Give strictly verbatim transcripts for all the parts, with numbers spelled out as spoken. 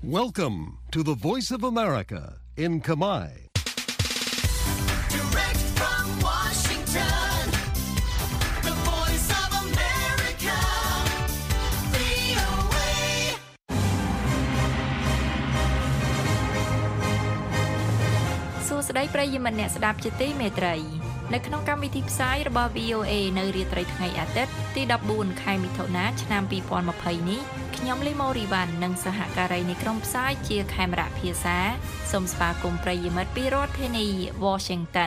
Welcome to the Voice of America in Khmer. Direct from Washington, the Voice of America, វី អូ เอសួស្តីប្រិយមិត្តអ្នកស្ដាប់ជាទីមេត្រីនៅក្នុងកម្មវិធីផ្សាយរបស់ វី អូ เอ នៅរាត្រីថ្ងៃអាទិត្យទីដប់បួនខែមិថុនាឆ្នាំពីរពាន់ម្ភៃនេះខ្ញុំលីម៉ូរីវ៉ាន់និងសហការីនៃក្រុមផ្សាយជាខេមរៈភាសាសូមស្វាគមន៍ប្រិយមិត្តពីរដ្ឋធានី Washington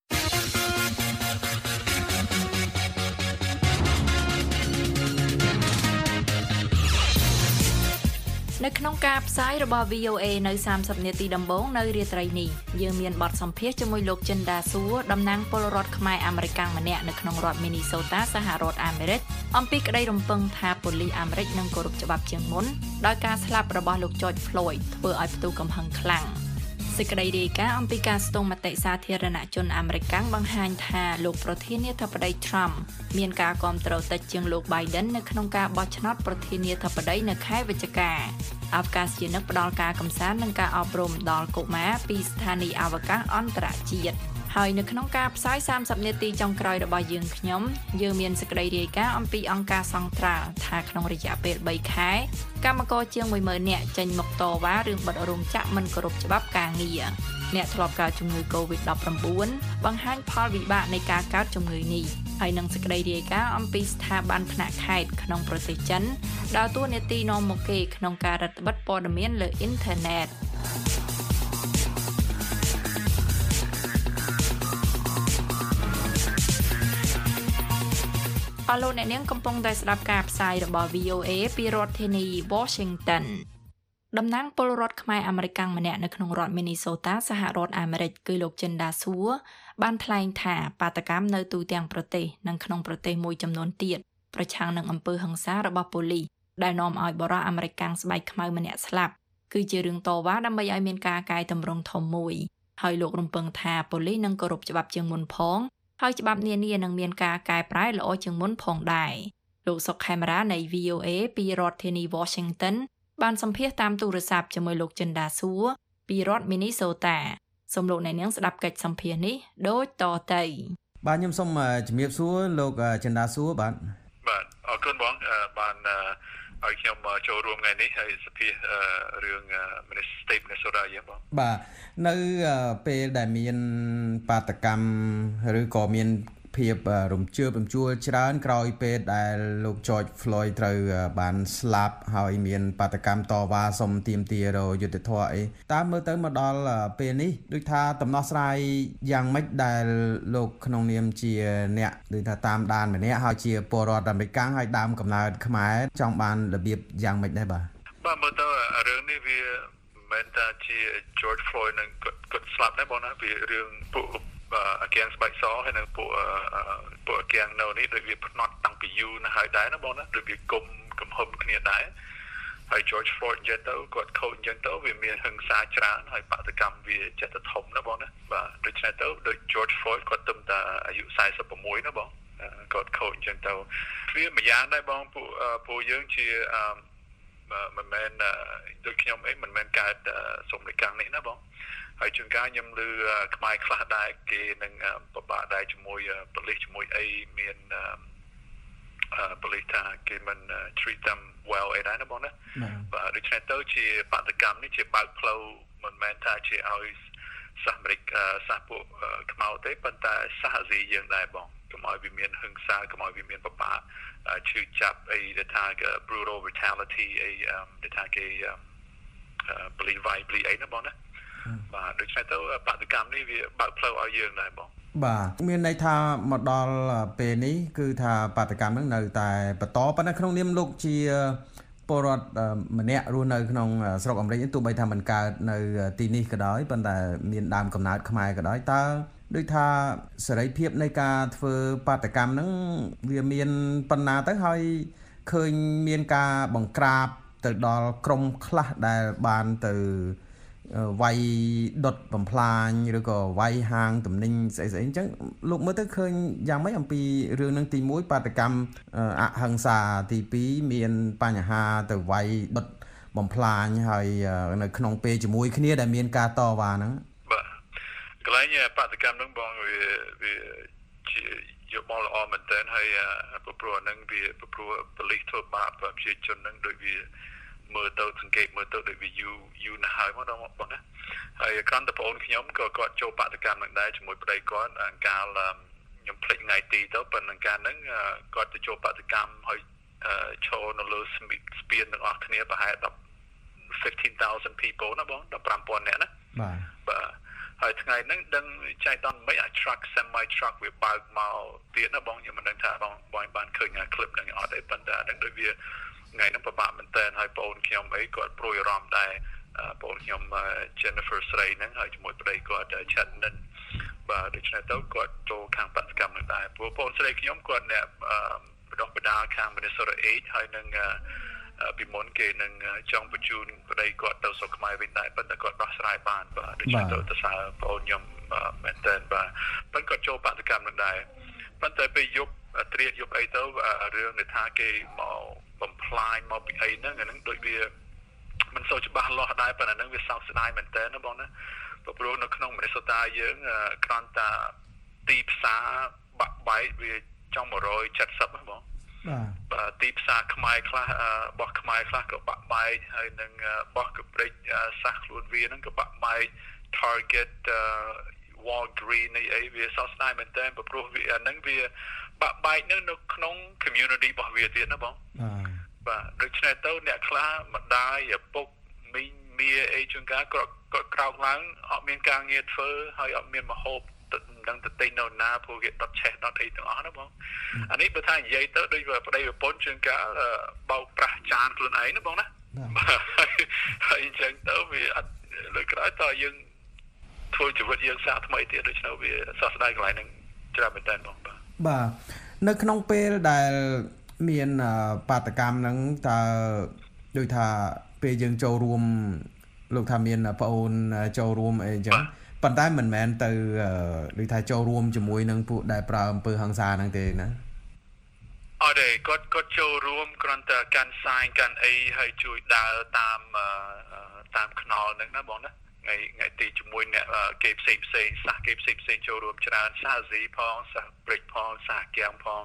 នៅក្នុងការផ្សាយរបស់ វី អូ เอ នៅសាមសិបនាទីដំបូងនៅរាត្រីនេះយើងមានបទសម្ភាសន៍ជាមួយលោកចិនដាស៊ូតំណាងពលរដ្ឋខ្មែរអាមេរិកម្នាក់នៅក្នុងរដ្ឋ Minnesota សហរដ្ឋអាមេរិកអំពីក្តីរំពឹងថាប៉ូលីសអាមេរិកនឹងគោរពច្បាប់ជាងមុនដោយការស្លាប់របស់លោក George Floyd ធ្វើឲ្យផ្ទុះកំហឹងខ្លាំងសេចក្តីរាយការណ៍អំពីការស្ទង់មតិសាធារណជនអាមេរិកបង្ហាញថាលោកប្រធានាធិបតី Trump មានការគាំទ្រតិចជាងលោក Biden នៅក្នុងការបោះឆ្នោតប្រធានាធិបតីនៅខែវិច្ឆិកាឱកាសជានិកផ្ដល់ការកំសាន្តនិងការអប់រំដល់កុមារពីស្ថានីយ៍អវកាសអន្តរជាតិហើយនៅក្នុងការផ្សាយសាមសិបនាទីចុងក្រោយរបស់យើងខ្ញុំយើងមានសេចក្តីរាយការណ៍អំពីអង្គការសង្ត្រាល់ថាក្នុងរយៈពេលបីខែកម្មករជាងមួយម៉ឺននាក់ចេញមកតវ៉ារឿងបិទរោងចក្រមិនគោរពច្បាប់ការងារអ្នកធ្លាប់កើតជំងឺ កូវីដ ដប់ប្រាំបួន បង្ហាញផលវិបាកនៃការកើតជំងឺនេះហើយនឹងសេចក្តីរាយការណ៍អំពីស្ថាប័នថ្នាក់ខេត្តក្នុងប្រទេសចិនដើរតួនាទីនាំមុខគេក្នុងការរដ្ឋបិទព័ត៌មានលើអ៊ីនធឺណិតអរលោកអ្នកនាងកំពុងតែស្ដាប់ការផ្សាយរបស់ វី អូ เอ ពីរដ្ឋធានី Washington តំណាងពលរដ្ឋខ្មែរអាមេរិកម្នាក់នៅក្នុងរដ្ឋ Minnesota សហរដ្ឋអាមេរិកគឺលោកចិនដាស៊ូបានថ្លែងថាបាតកម្មនៅទូទាំងប្រទេសនិងក្នុងប្រទេសមួយចំនួនទៀតប្រឆាំងនឹងអំពើហិង្សារបស់ប៉ូលីសដែលនាំឲ្យបរិសុទ្ធអាមេរិកកាំងស្បែកខ្មៅម្នាក់ស្លាប់គឺជារឿងតវ៉ាដើម្បីឲ្យមានការកែតម្រង់ធំមួយហើយលោករំពឹងថាប៉ូលីសនឹងគោរពច្បាប់ជាងមុនផងហើយច្បាប់នានានឹងមានការកែប្រែល្អជាងមុនផងដែរលោកសុកខេមរានៃ វី អូ เอ ពីរដ្ឋធានី Washington បានសម្ភាសតាមទូរស័ព្ទជាមួយលោកចិនដាស៊ូពីរដ្ឋ Minnesota សូមលោកអ្នកនាងស្ដាប់កិច្ចសម្ភាសនេះដូចតទៅបាទខ្ញុំសូមជំរាបសួរលោកចិនដាស៊ូបាទបាទអរគុណបងបានឲ្យខ្ញុំចូលរួមថ្ងៃនេះហើយសភារឿង State Minnesota យើងបងបាទនៅពេលដែលមានបាតកម្មឬក៏មានភាពរំជើបរំជួលច្រើនក្រោយពេលដែលលោក George Floyd ត្រូវបានស្លាប់ហើយមានបាតកម្មតវ៉ាសុំទាមទាររយុត្តិធម៌អីតើមើលទៅមកដល់ពេលនេះដូចថាដំណោះស្រាយយ៉ាងម៉េចដែលលោកក្នុងនាមជាអ្នកដូចថាតាមដានម្នាក់ហើយជាពលរដ្ឋអាមេរិកហើយដើមកំណើតខ្មែរចង់បានរបៀបយ៉ាងម៉េចដែរបាទបាទមើលទៅរឿងនេះវាមិនថាជា George Floyd នឹងគាត់ស្លាប់ដែរបងណាវារឿងពួកអាគាំងស្បែកសហើយនៅពួកពួកអាគាំងនៅនេះដូចវាផ្នត់តាំងពីយូរណាស់ហើយដែរណាបងណាដូចវាគុំកំហឹមគ្នាដែរហើយ George Floyd និយាយទៅគាត់ខូចអញ្ចឹងទៅវាមានហិង្សាច្រើនហើយបាតកម្មវាចិត្តទៅធំណាបងណាបាទដូច្នេះទៅដូច George Floyd គាត់ទៅតែអាយុសែសិប៦ណាបងគាត់ខូចអញ្ចឹងទៅវាម្យ៉ាងដែរបងពួកពួកយើងជាមិនមែនដូចខ្ញុំអីមិនមែនកើតសុំលេខកាំងនេះណាបងហើយជួនកាលខ្ញុំឮខ្មែរខ្លះដែរគេនឹងពិបាកដែរជាមួយប៉ូលីសជាមួយអីមានប៉ូលីសថាគេមិន treat them well អីដែរណាបងណាបាទដូច្នេះទៅជាបាតកម្មនេះជាបើកផ្លូវមិនមែនថាជាឲ្យសហអាមេរិកសហពួកខ្មៅទេប៉ុន្តែសហអាស៊ីយើងដែរបងកុំឲ្យវាមានហិង្សាកុំឲ្យវាមានពិបាកឈឺចាប់អីដែលថា brutal brutality អីដែលថាគេប៉ូលីសវាយប៉ូលីសអីណាបងណាបាទដូច្នេះទៅបាតកម្មនេះវាបើកផ្លូវឲ្យយើងដែរបងបាទមានន័យថាមកដល់ពេលនេះគឺថាបាតកម្មនឹងនៅតែបន្តប៉ុន្តែក្នុងនាមលោកជាពលរដ្ឋម្នាក់រស់នៅក្នុងស្រុកអាមេរិកទោះបីថាមិនកើតនៅទីនេះក៏ដោយប៉ុន្តែមានដើមកំណើតខ្មែរក៏ដោយតើដូចថាសេរីភាពនៃការធ្វើបាតកម្មហ្នឹងវាមានប៉ុណ្ណាទៅហើយឃើញមានការបង្ក្រាបទៅដល់ក្រុមខ្លះដែលបានទៅវាយដុតបំផ្លាញឬក៏វាយហាងទំនិញស្អីស្អីអញ្ចឹងលោកមើលទៅឃើញយ៉ាងម៉េចអំពីរឿងនឹងទីមួយបាតកម្មអហិង្សាទីពីរមានបញ្ហាទៅវាយដុតបំផ្លាញហើយនៅក្នុងពេលជាមួយគ្នាដែលមានការតវ៉ាហ្នឹងបាទកន្លែងបាតកម្មហ្នឹងបងវាវាជាយកមកល្អមែនតើហើយព្រោះហ្នឹងវាព្រោះប៉ូលីសធ្វើបាបប្រជាជនហ្នឹងដូចវាមើលទៅសង្កេតមើលទៅដូចវាយូយូណាស់ហើយមកដល់បងណាហើយក្រំតបងខ្ញុំក៏គាត់ចូលបាតកម្មនឹងដែរជាមួយប្តីគាត់កាលខ្ញុំភ្លេចថ្ងៃទីទៅប៉ុន្តែកាលហ្នឹងគាត់ទៅចូលបាតកម្មហើយឈរនៅលើស្ពានទាំងអស់គ្នាប្រហែលfifteen thousand people ណាបងfifteen thousandនាក់ណាបាទបាទហើយថ្ងៃហ្នឹងដឹងចែកដល់មិនអា truck semi truck វាបើកមកទៀតណាបងខ្ញុំមិនដឹងថាបងបងបានឃើញអា clip ហ្នឹងអត់ទេប៉ុន្តែដឹងដូចវាថ្ងៃហ្នឹងពិបាកមែនតើហើយបងខ្ញុំអីគាត់ព្រួយអារម្មណ៍ដែរបងខ្ញុំ Jennifer ស្រីហ្នឹងហើយជាមួយប្តីគាត់ Chatnan បាទដូច្នេះទៅគាត់ចូលខាងបដកម្មនឹងដែរព្រោះបងស្រីខ្ញុំគាត់អ្នកបដិបដាខាង Minnesota eight ហើយនឹងពីមុនគេនឹងចង់បញ្ជូនប្តីគាត់ទៅស្រុកខ្មែរវិញដែរប៉ុន្តែគាត់ដោះស្រាយបានបាទដូច្នេះទៅទៅសារបងខ្ញុំមែនតើបាទប៉ុន្តែគាត់ចូលបដកម្មនឹងដែរប៉ុន្តែពេលយប់ត្រៀតយប់អីទៅរឿងនៃថាគេមកបំផ្លាញមកពីអីហ្នឹងអាហ្នឹងដូចវាមិនសូវច្បាស់លាស់ដែរប៉ុន្តែហ្នឹងវាសោកស្ដាយមែនតើណាបងណាព្រោះនៅក្នុង Minnesota យើងគ្រាន់តែទីផ្សារបាក់បែកវាចង់one seventyណាបងបាទទីផ្សារខ្មែរខ្លះរបស់ខ្មែរខ្លះក៏បាក់បែកហើយនឹងរបស់កព្រិចសាសខ្លួនវាហ្នឹងក៏បាក់បែក Target Walgreen នេះអីវាសោកស្ដាយមែនតើព្រោះវាអាហ្នឹងវាបាក់បែកហ្នឹងនៅក្នុង community របស់វាទៀតណាបងបាទដូច្នេះទៅអ្នកខ្លះម្ដាយឪពុកមីងមាអីជួនកាលគាត់គាត់ក្រោកឡើងអត់មានការងារធ្វើហើយអត់មានម្ហូបមិនដឹងទៅទិញនៅណាព្រោះគេដុតឆេះដុតអីទាំងអស់ណាបងអានេះបើថានិយាយទៅដូចប្តីប្រពន្ធជួនកាលបោកប្រាស់ចានខ្លួនឯងណាបងណាហើយអញ្ចឹងទៅវាអត់លើក្រោយតើយើងធ្វើជីវិតយើងសាកថ្មីទៀតដូច្នេះវាសោកស្ដាយកន្លែងហ្នឹងច្រើនមែនតើបងបាទបាទនៅក្នុងពេលដែលមានបាតកម្មហ្នឹងតើដូចថាពេលយើងចូលរួមលោកថាមានប្អូនចូលរួមអីអញ្ចឹងប៉ុន្តែមិនមែនទៅដូចថាចូលរួមជាមួយនឹងពួកដែលប្រើអំពើហិង្សាហ្នឹងទេណាអត់ទេគាត់គាត់ចូលរួមគ្រាន់តែកាន់សាយកាន់អីហើយជួយដើរតាមតាមខ្នល់ហ្នឹងណាបងណាថ្ងៃថ្ងៃទីជាមួយអ្នកគេផ្សេងផ្សេងសាសគេផ្សេងផ្សេងចូលរួមច្រើនសាសស៊ីផងសាសព្រិចផងសាសគៀងផង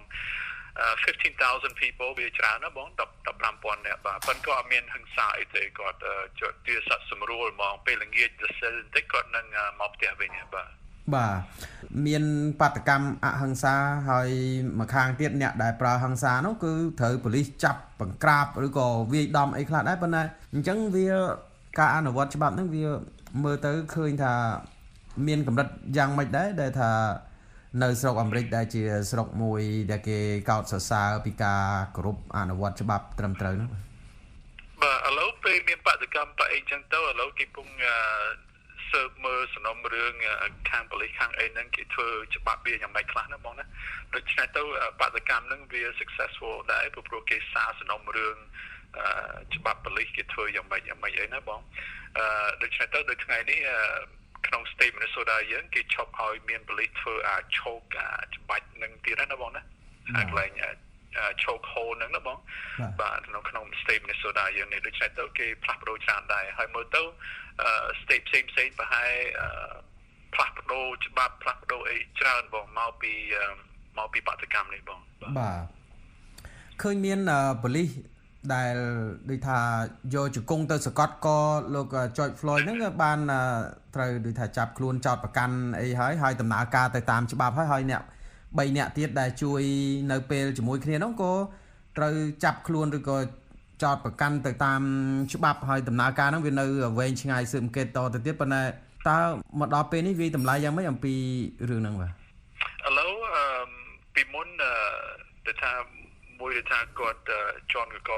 fifteen thousand people វាច្រើនណាបងfifteen thousandនាក់បាទប៉ុន្តែក៏អត់មានហិង្សាអីទេគាត់ជួយទាស័ព្ទសម្រួលហ្មងពេលល្ងាចទៅសិលបន្តិចគាត់នឹងមកផ្ទះវិញបាទបាទមានបាតកម្មអហិង្សាហើយមួយខាងទៀតអ្នកដែលប្រើហិង្សានោះគឺត្រូវប៉ូលីសចាប់បង្ក្រាបឬក៏វាយដំអីខ្លះដែរប៉ុន្តែអញ្ចឹងវាការអនុវត្តច្បាប់ហ្នឹងវាមើលទៅឃើញថាមានកម្រិតយ៉ាងម៉េចដែរដែលថានៅស្រុកអាមេរិកដែលជាស្រុកមួយដែលគេកោតសរសើរពីការគោរពអនុវត្តច្បាប់ត្រឹមត្រូវនោះបាទឥឡូវពេលមានបដកម្មបែបអីចឹងទៅឥឡូវគេពងស៊ើបមើលសំណុំរឿងខាងប៉ូលីសខាងអីហ្នឹងគេធ្វើច្បាប់វាយ៉ាងម៉េចខ្លះណាបងណាដូច្នេះទៅបដកម្មហ្នឹងវា successful ដែរព្រោះគេសារសំណុំរឿងច្បាប់ប៉ូលីសគេធ្វើយ៉ាងម៉េចយ៉ាងម៉េចអីណាបងអឺដូច្នេះទៅដូចថ្ងៃនេះក្នុង state Minnesota យើងគេឈប់ឲ្យមានប៉ូលីសធ្វើអាចឈោកច្បាច់នឹងទៀតណាបងណាអាកន្លែងឈោកហូនហ្នឹងណាបងបាទនៅក្នុង state Minnesota យើងនេះដូច្នេះទៅគេផ្លាស់ប្ដូរច្រើនដែរហើយមើលទៅ state ផ្សេងផ្សេងប្រហែលផ្លាស់ប្ដូរច្បាប់ផ្លាស់ប្ដូរអីច្រើនបងមកពីមកពីបដកម្មនេះបងបាទឃើញមានប៉ូលីសដែលដូចថាយកជង្គង់ទៅសកាត់ក៏លោក George Floyd ហ្នឹងបានត្រូវដូចថាចាប់ខ្លួនចោទប្រកាន់អីហើយហើយដំណើរការទៅតាមច្បាប់ហើយហើយអ្នក3នាក់ទៀតដែលជួយនៅពេលជាមួយគ្នានោះក៏ត្រូវចាប់ខ្លួនឬក៏ចោទប្រកាន់ទៅតាមច្បាប់ហើយដំណើរការហ្នឹងវានៅវែងឆ្ងាយស៊ើបអង្កេតតទៅទៀតប៉ុន្តែតើមកដល់ពេលនេះវាតម្លៃយ៉ាងម៉េចអំពីរឿងហ្នឹងបាទឥឡូវពីមុនទៅថាមួយថាគាត់ជន់ក៏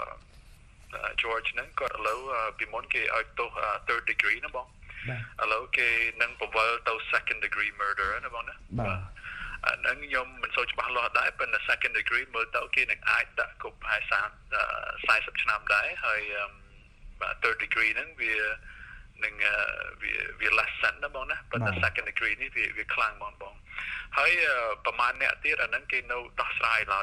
George ហ្នឹងគាត់ឥឡូវពីមុនគេឲ្យទោស third degree ណាបងឥឡូវគេនឹងបង្វិលទៅ second degree murder ណាបងណាបាទអាហ្នឹងខ្ញុំមិនសូវច្បាស់លាស់ដែរប៉ុន្តែ second degree មើលទៅគេនឹងអាចដាក់គុកប្រហែលfortyឆ្នាំដែរហើយ third degree ហ្នឹងវានឹងវាវា lesson ណាបងណាប៉ុន្តែ second degree នេះវាវាខ្លាំងបងបងហើយប្រហែលអ្នកទៀតអាហ្នឹងគេនៅដោះស្រាយឡើយបង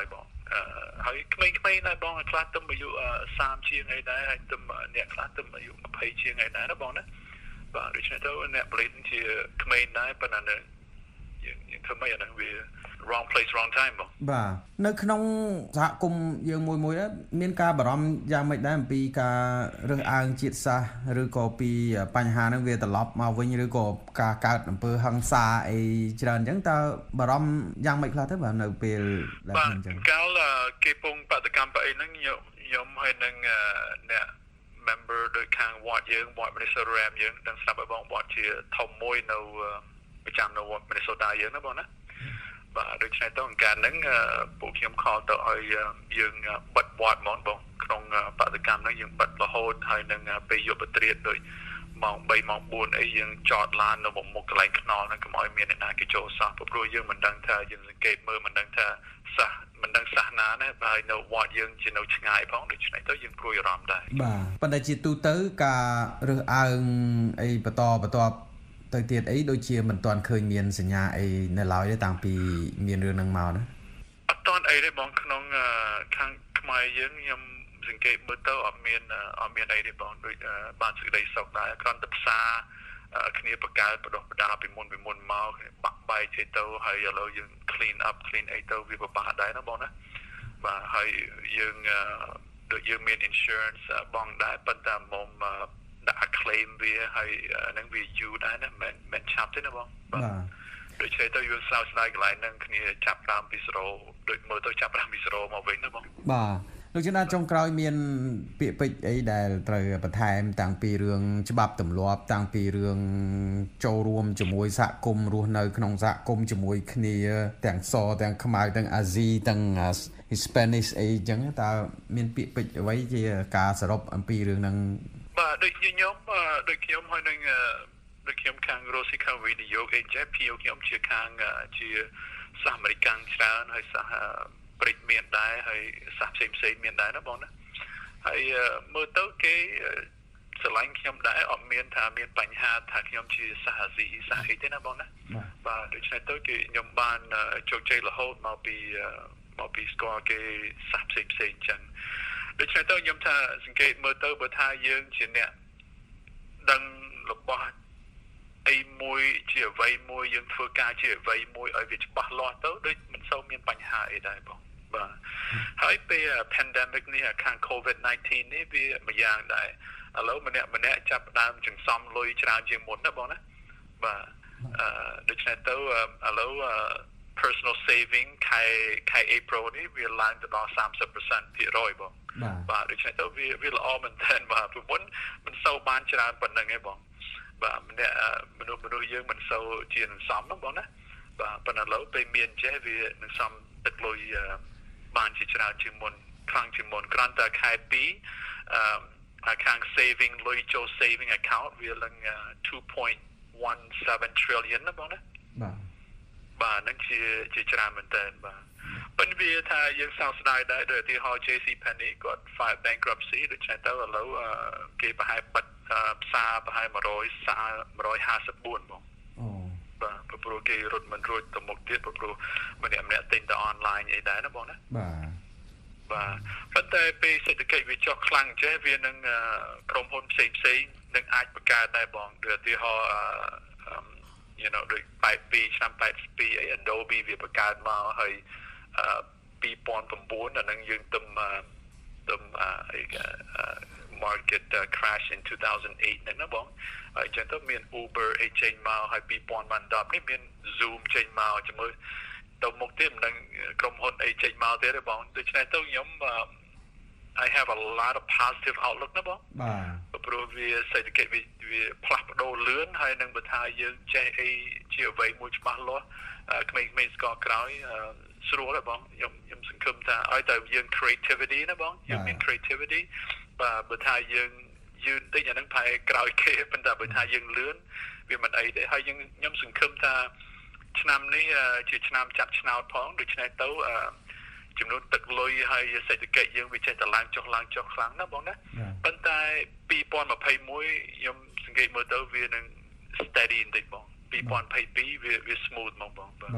ហើយក្មេងៗណាបងខ្លះទៅអាយុ30ជាងអីដែរហើយទៅអ្នកខ្លះទៅអាយុ20ជាងអីដែរណាបងណាបាទដូច្នេះទៅអ្នកផលិតជាក្មេងដែរប៉ុន្តែយើងយើងធ្វើមិនអាហ្នឹងវា wrong place wrong time បងបាទនៅក្នុងសហគមន៍យើងមួយមួយមានការបារម្ភយ៉ាងម៉េចដែរអំពីការរើសអើងជាតិសាសន៍ឬក៏ពីបញ្ហាហ្នឹងវាត្រឡប់មកវិញឬក៏ការកើតអំពើហិង្សាអីច្រើនអញ្ចឹងតើបារម្ភយ៉ាងម៉េចខ្លះទៅបាទនៅពេលដែលអញ្ចឹងកាលគេពងបដកម្មប្រអីហ្នឹងខ្ញុំហើយនឹងអ្នក member ដោយខាង Watt យើង Watt Minnesota Ram យើងដឹងស្រាប់ហើយបង Watt ជាធំមួយនៅប្រចាំនៅ Minnesota យើងណាបងណាបាទដូច្នេះទៅអង្គការហ្នឹងពួកខ្ញុំខលទៅឲ្យយើងបិទ Watt ហ្មងបងក្នុងបដកម្មហ្នឹងយើងបិទរហូតហើយនឹងពេលយប់បត្រៀតដោយម៉ោង3ម៉ោង4អីយើងចតឡាននៅមុខកន្លែងខ្នល់ហ្នឹងកុំឲ្យមានអ្នកណាគេចូលសោះព្រោះយើងមិនដឹងថាយើងសង្កេតមើលមិនដឹងថាសាសមិនដឹងសាសណាណាហើយនៅវត្តយើងជានៅឆ្ងាយផងដូច្នេះទៅយើងព្រួយអារម្មណ៍ដែរបាទប៉ុន្តែជាទូទៅការរើសអើងអីបន្តបន្តទៅទៀតអីដូចជាមិនទាន់ឃើញមានសញ្ញាអីនៅឡើយទេតាំងពីមានរឿងហ្នឹងមកណាអត់ទាន់អីទេបងក្នុងខាងខ្មែរយើងខ្ញុំសង្កេតមើលទៅអត់មានអត់មានអីទេបងដូចបានសេចក្តីសុខដែរគ្រាន់តែផ្សារគ្នាបកកើតបដោះបដាពីមុនពីមុនមកបាក់បែកទៅទៅហើយឥឡូវយើង clean up clean អីទៅវាពិបាកដែរណាបងណាបាទហើយយើងដូចយើងមាន insurance បងដែរប៉ុន្តែមុំដាក់ claim វាហើយនឹងវាយូរដែរណាមិនមិនឆាប់ទេណាបងបាទដូចជាទៅយើងស្រាវស្រាយកន្លែងហ្នឹងគ្នាចាប់តាមពី0ដូចមើលទៅចាប់តាមពី0មកវិញណាបងបាទលោកចំណាចុងក្រោយមានពាក្យពេចន៍អីដែលត្រូវបន្ថែមតាំងពីរឿងច្បាប់ទម្លាប់តាំងពីរឿងចូលរួមជាមួយសហគមន៍រស់នៅក្នុងសហគមន៍ជាមួយគ្នាទាំងសទាំងខ្មៅទាំងអាស៊ីទាំង Hispanic អីចឹងតើមានពាក្យពេចន៍អ្វីជាការសរុបអំពីរឿងហ្នឹងបាទដូចខ្ញុំដូចខ្ញុំហើយនឹងដូចខ្ញុំខាង Rosie County នយោបាយ J P ខ្ញុំជាខាងជាសហអាមេរិកច្រើនហើយសហប្រិចមានដែរហើយសាសផ្សេងផ្សេងមានដែរណាបងណាហើយមើលទៅគេស្រឡាញ់ខ្ញុំដែរអត់មានថាមានបញ្ហាថាខ្ញុំជាសាសអាស៊ីសាសអីទេណាបងណាបាទដូច្នេះទៅគេខ្ញុំបានជោគជ័យរហូតមកពីមកពីស្គាល់គេសាសផ្សេងផ្សេងចឹងដូច្នេះទៅខ្ញុំថាសង្កេតមើលទៅបើថាយើងជាអ្នកដឹងរបស់អីមួយជាអ្វីមួយយើងធ្វើការជាអ្វីមួយឲ្យវាច្បាស់លាស់ទៅដូចមិនសូវមានបញ្ហាអីដែរបងបាទហើយពេល pandemic នេះខាង COVID nineteen នេះវាមួយយ៉ាងដែរឥឡូវម្នាក់ម្នាក់ចាប់ផ្ដើមចង្សំលុយច្រើនជាងមុនណាបងណាបាទអឺដូច្នេះទៅឥឡូវ personal saving ខែខែ April នេះវាឡើងទៅដល់thirty percent ភាគរយបងបាទដូច្នេះទៅវាវាល្អមែនទែនបាទព្រោះមុនមិនសូវបានច្រើនប៉ុណ្្នឹងទេបងបាទម្នាក់មនុស្សមនុស្សយើងមិនសូវជានឹងសំណាបងណាបាទប៉ុន្តែឥឡូវពេលមានចេះវានឹងសំទឹកលុយបានជាច្រើនជាងមុនខ្លាំងជាងមុនគ្រាន់តែខែtwoអឺខាង saving លុយចូល saving account វាឡើងtwo point one seven trillion ណាបងណាបាទបាទនឹងជាជាច្រើនមែនតើបាទប៉ុន្តែវាថាយើងសោកស្ដាយដែរដោយឧទាហរណ៍ J C Penney គាត់ file bankruptcy ដូច្នេះទៅឥឡូវគេប្រហែលបិទផ្សារប្រហែលone hundred fifty-fourបងអូបាទព្រោះគេរត់មិនរួចទៅមុខទៀតព្រោះម្នាក់ម្នាក់ទិញទៅ online អីដែរណាបងណាបាទបាទប៉ុន្តែពេលសេដ្ឋកិច្ចវាចុះខ្លាំងចេះវានឹងក្រុមហ៊ុនផ្សេងផ្សេងនឹងអាចបង្កើតដែរបងដូចឧទាហរណ៍ you know ដូចeighty-twoឆ្នាំeighty-twoអី Adobe វាបង្កើតមកហើយtwo thousand nineអានឹងយើងទំទំអី market crash in two thousand eight ហ្នឹងណាបងហើយចឹងទៅមាន Uber អីចេញមកហើយtwo thousand tenនេះមាន Zoom ចេញមកជាមួយទៅមុខទៀតមិនដឹងក្រុមហ៊ុនអីចេញមកទៀតទេបងដូច្នេះទៅខ្ញុំ I have a lot of positive outlook ណាបងបាទព្រោះវាសេដ្ឋកិច្ចវាវាផ្លាស់ប្ដូរលឿនហើយនឹងបើថាយើងចេះអីជាអ្វីមួយច្បាស់លាស់ក្មេងៗស្គាល់ក្រោយស្រួលទេបងខ្ញុំខ្ញុំសង្ឃឹមថាឲ្យតែយើង creativity ណាបងយើងមាន creativity បាទបើថាយើងយឺនតិចអានឹងផែក្រោយគេប៉ុន្តែបើថាយើងលឿនវាមិនអីទេហើយយើងខ្ញុំសង្ឃឹមថាឆ្នាំនេះជាឆ្នាំចាប់ឆ្នោតផងដូច្នេះទៅចំនួនទឹកលុយហើយសេដ្ឋកិច្ចយើងវាចេះតែឡើងចុះឡើងចុះខ្លាំងណាស់បងណាប៉ុន្តែtwenty twenty-oneខ្ញុំសង្កេតមើលទៅវានឹង steady បន្តិចបងtwenty twenty-twoវាវា smooth មកបងបាទ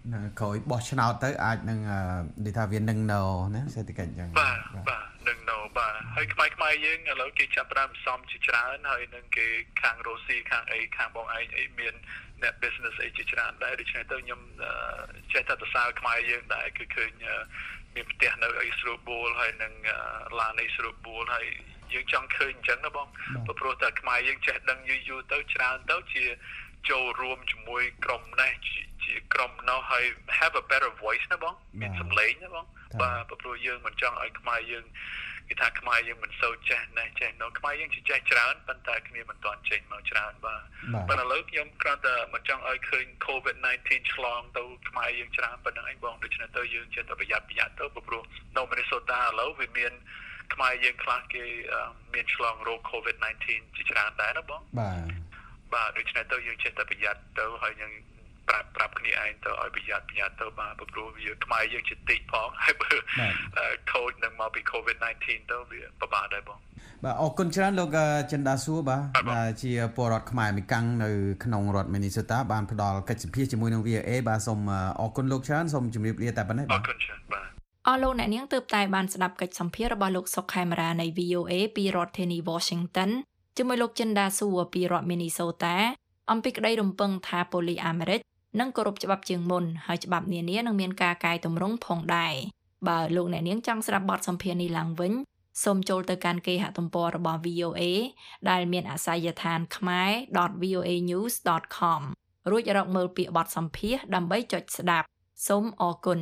ក្រោយបោះឆ្នោតទៅអាចនឹងនិយាយថាវានឹងណូណាសេដ្ឋកិច្ចអញ្ចឹងបាទបាទនឹងណូបាទហើយខ្មែរខ្មែរយើងឥឡូវគេចាប់ផ្ដើមសំជាច្រើនហើយនឹងគេខាងរុស្ស៊ីខាងអីខាងបងឯងអីមានអ្នក business អីជាច្រើនដែរដូច្នេះទៅខ្ញុំចេះតែសរសើរខ្មែរយើងដែរគឺឃើញមានផ្ទះនៅអីស្រួលបួលហើយនឹងឡានអីស្រួលបួលហើយយើងចង់ឃើញអញ្ចឹងណាបងព្រោះតែខ្មែរយើងចេះដឹងយូរយូរទៅច្រើនទៅជាចូលរួមជាមួយក្រុមនេះជាក្រុមនោះហើយ have a better voice ណាបងមានសម្លេងណាបងបាទព្រោះយើងមិនចង់ឲ្យខ្មែរយើងគេថាខ្មែរយើងមិនសូវចេះណែចេះនោះខ្មែរយើងចេះច្រើនប៉ុន្តែគ្នាមិនទាន់ចេញមកច្រើនបាទប៉ុន្តែឥឡូវខ្ញុំគ្រាន់តែមិនចង់ឲ្យឃើញ COVID nineteen ឆ្លងទៅខ្មែរយើងច្រើនប៉ុណ្្នឹងឯងបងដូច្នេះទៅយើងចេះតែប្រយ័ត្នប្រយ័ត្នទៅព្រោះនៅ Minnesota ឥឡូវវាមានខ្មែរយើងខ្លះគេមានឆ្លងរោគ COVID nineteen ជាច្រើនដែរណាបងបាទបាទដូច្នេះទៅយើងចេះតែប្រយ័ត្នទៅហើយយើងប្រាប់ប្រាប់គ្នាឯងទៅឲ្យប្រយ័ត្នប្រយ័ត្នទៅបាទព្រោះវាខ្មែរយើងជាតិចផងហើយបើខូចនឹងមកពី COVID nineteen ទៅវាពិបាកដែរបងបាទអរគុណច្រើនលោកចិនដាសួរបាទដែលជាពលរដ្ឋខ្មែរមីកាំងនៅក្នុងរដ្ឋ Minnesota បានផ្ដល់កិច្ចសម្ភាសជាមួយនឹង វី អូ เอ បាទសូមអរគុណលោកច្រើនសូមជម្រាបលាតែប៉ុណ្ណេះបាទអរគុណច្រើនបាទអស់លោកអ្នកនាងទើបតែបានស្ដាប់កិច្ចសម្ភាសរបស់លោកសុកខេមរានៃ វី អូ เอ ពីរដ្ឋធានី Washington ជាមួយលោកចិនដាសួរពីរដ្ឋ Minnesota អំពីក្តីរំពឹងថាប៉ូលីសអាមេរិកនឹងគោរពច្បាប់ជាងមុនហើយច្បាប់នានានឹងមានការកែតម្រង់ផងដែរបើលោកអ្នកនាងចង់ស្ដាប់បទសម្ភាសន៍នេះឡើងវិញសូមចូលទៅកាន់គេហទំព័ររបស់ វី អូ เอ ដែលមានអាសយដ្ឋាន ខ្មែរ ដត វី អូ เอ ញូស ដត ខម រួចរកមើលពាក្យបទសម្ភាសន៍ដើម្បីចុចស្ដាប់សូមអរគុណ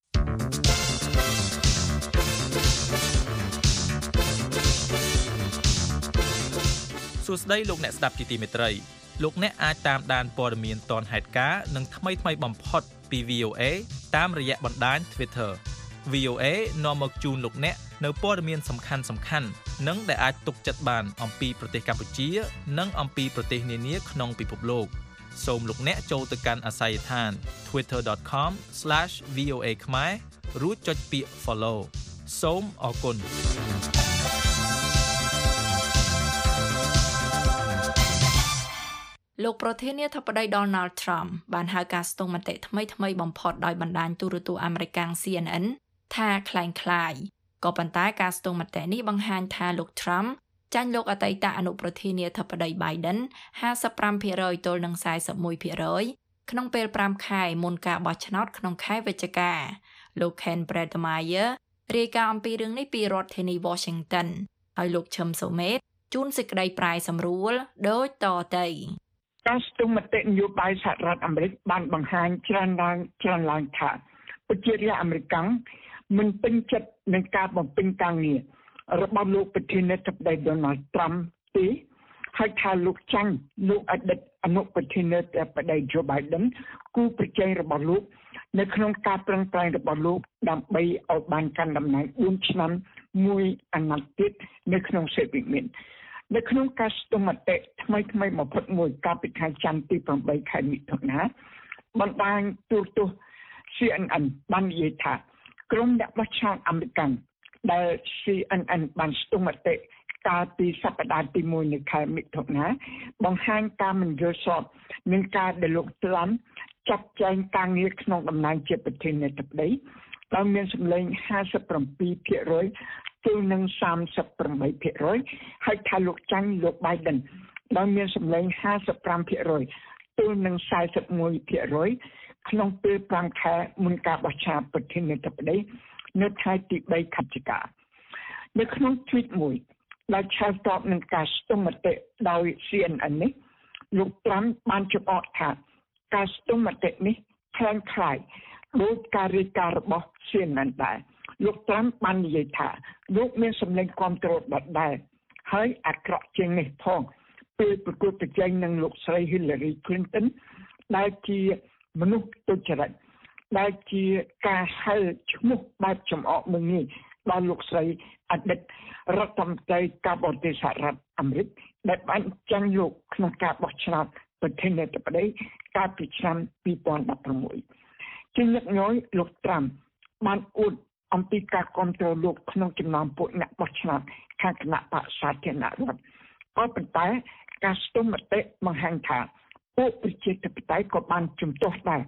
សួស្តីលោកអ្នកស្ដាប់ជាទីមេត្រីលោកអ្នកអាចតាមដានព័ត៌មានទាន់ហេតុការណ៍និងថ្មីថ្មីបំផុតពី វី អូ เอ តាមរយៈបណ្ដាញ Twitter វី អូ เอ នាំមកជូនលោកអ្នកនៅព័ត៌មានសំខាន់សំខាន់និងដែលអាចទុកចិត្តបានអំពីប្រទេសកម្ពុជានិងអំពីប្រទេសនានាក្នុងពិភពលោកសូមលោកអ្នកចូលទៅកាន់អាសយដ្ឋាន twitter dot com slash v o a ខ្មែររួចចុចពាក្យ follow សូមអរគុណលោកប្រធានាធិបតី Donald Trump បានហៅការស្ទង់មតិថ្មីថ្មីបំផុតដោយបណ្ដាញទូរទស្សន៍អាមេរិក C N N ថាคล้ายคล้ายក៏ប៉ុន្តែការស្ទង់មតិនេះបង្ហាញថាលោក Trump ចាញ់លោកអតីតអនុប្រធានាធិបតី Biden ห้าสิบห้าភាគរយ ទល់នឹង สี่สิบเอ็ดភាគរយ ក្នុងពេលប្រាំខែមុនការបោះឆ្នោតក្នុងខែវិច្ឆិកាលោក Ken Bredmeyer រាយការណ៍អំពីរឿងនេះពីរដ្ឋធានី Washington ហើយលោកឈឹមសូមេតជូនសេចក្តីប្រាយសម្រួលដូចតទៅការស្ទង់មតិនយោបាយសហរដ្ឋអាមេរិកបានបង្ហាញច្រើនឡើងច្រើនឡើងថាប្រជារាស្ត្រអាមេរិកមិនពេញចិត្តនឹងការបំពេញការងាររបស់លោកប្រធានាធិបតី Donald Trump ទេហើយថាលោកចាញ់លោកអតីតអនុប្រធានាធិបតី Joe Biden គូប្រជែងរបស់លោកនៅក្នុងការប្រឹងប្រែងរបស់លោកដើម្បីឲ្យបានកាន់តំណែងបួនឆ្នាំមួយអាណត្តិទៀតនៅក្នុងសេដ្ឋកិច្ចនៅក្នុងការស្ទង់មតិថ្មីថ្មីបំផុតមួយកាលពីខែច័ន្ទទីប្រាំបីខែមិថុនាបណ្ដាញទូរទស្សន៍ C N N បាននិយាយថាក្រុមអ្នកបោះឆ្នោតអាមេរិកដែល C N N បានស្ទង់មតិកាលពីសប្តាហ៍ទីមួយនៃខែមិថុនាបង្ហាញការមិនយល់ស្របនឹងការដែលលោកថ្លំចាត់ចែងការងារក្នុងតំណែងជាប្រធានាធិបតីដោយមានសម្លេងห้าสิบเจ็ดភាគរយទល់នឹងสามสิบแปดភាគរយហើយថាលោកចាញ់លោក Biden ដោយមានសម្លេងห้าสิบห้าភាគរយទល់នឹងสี่สิบเอ็ดភាគរយក្នុងពេលប្រាំខែមុនការបោះឆ្នោតប្រធានាធិបតីនៅថ្ងៃទីបីខែវិច្ឆិកានៅក្នុង tweet មួយដែលឆ្លើយតបនឹងការស្ទង់មតិដោយ C N N នេះលោក Trump បានចំអកថាការស្ទង់មតិនេះคล้ายៗដោយការរាយការណ៍របស់ C N N ដែរលោក Trump បាននិយាយថាលោកមានសម្លេងគាំទ្រដដែលហើយអាក្រក់ជាងនេះផងពេលប្រកួតប្រជែងនឹងលោកស្រី Hillary Clinton ដែលជាមនុស្សទុច្ចរិតដែលជាការហៅឈ្មោះបែបចំអកមួយនេះដល់លោកស្រីអតីតរដ្ឋមន្ត្រីការបរទេសសហរដ្ឋអាមេរិកដែលបានចាញ់លោកក្នុងការបោះឆ្នោតប្រធានាធិបតីកាលពីឆ្នាំពីរពាន់ដប់ប្រាំមួយជាញឹកញយលោក Trump បានអួតអំពីការគ្រប់គ្រងលោកក្នុងចំណោមពួកអ្នកបោះឆ្នោតខាងគណៈបក្សសាធារណរដ្ឋក៏ប៉ុន្តែការស្ទង់មតិបង្ហាញថាពួកប្រជាធិបតេយ្យក៏បានជំទាស់ដែរ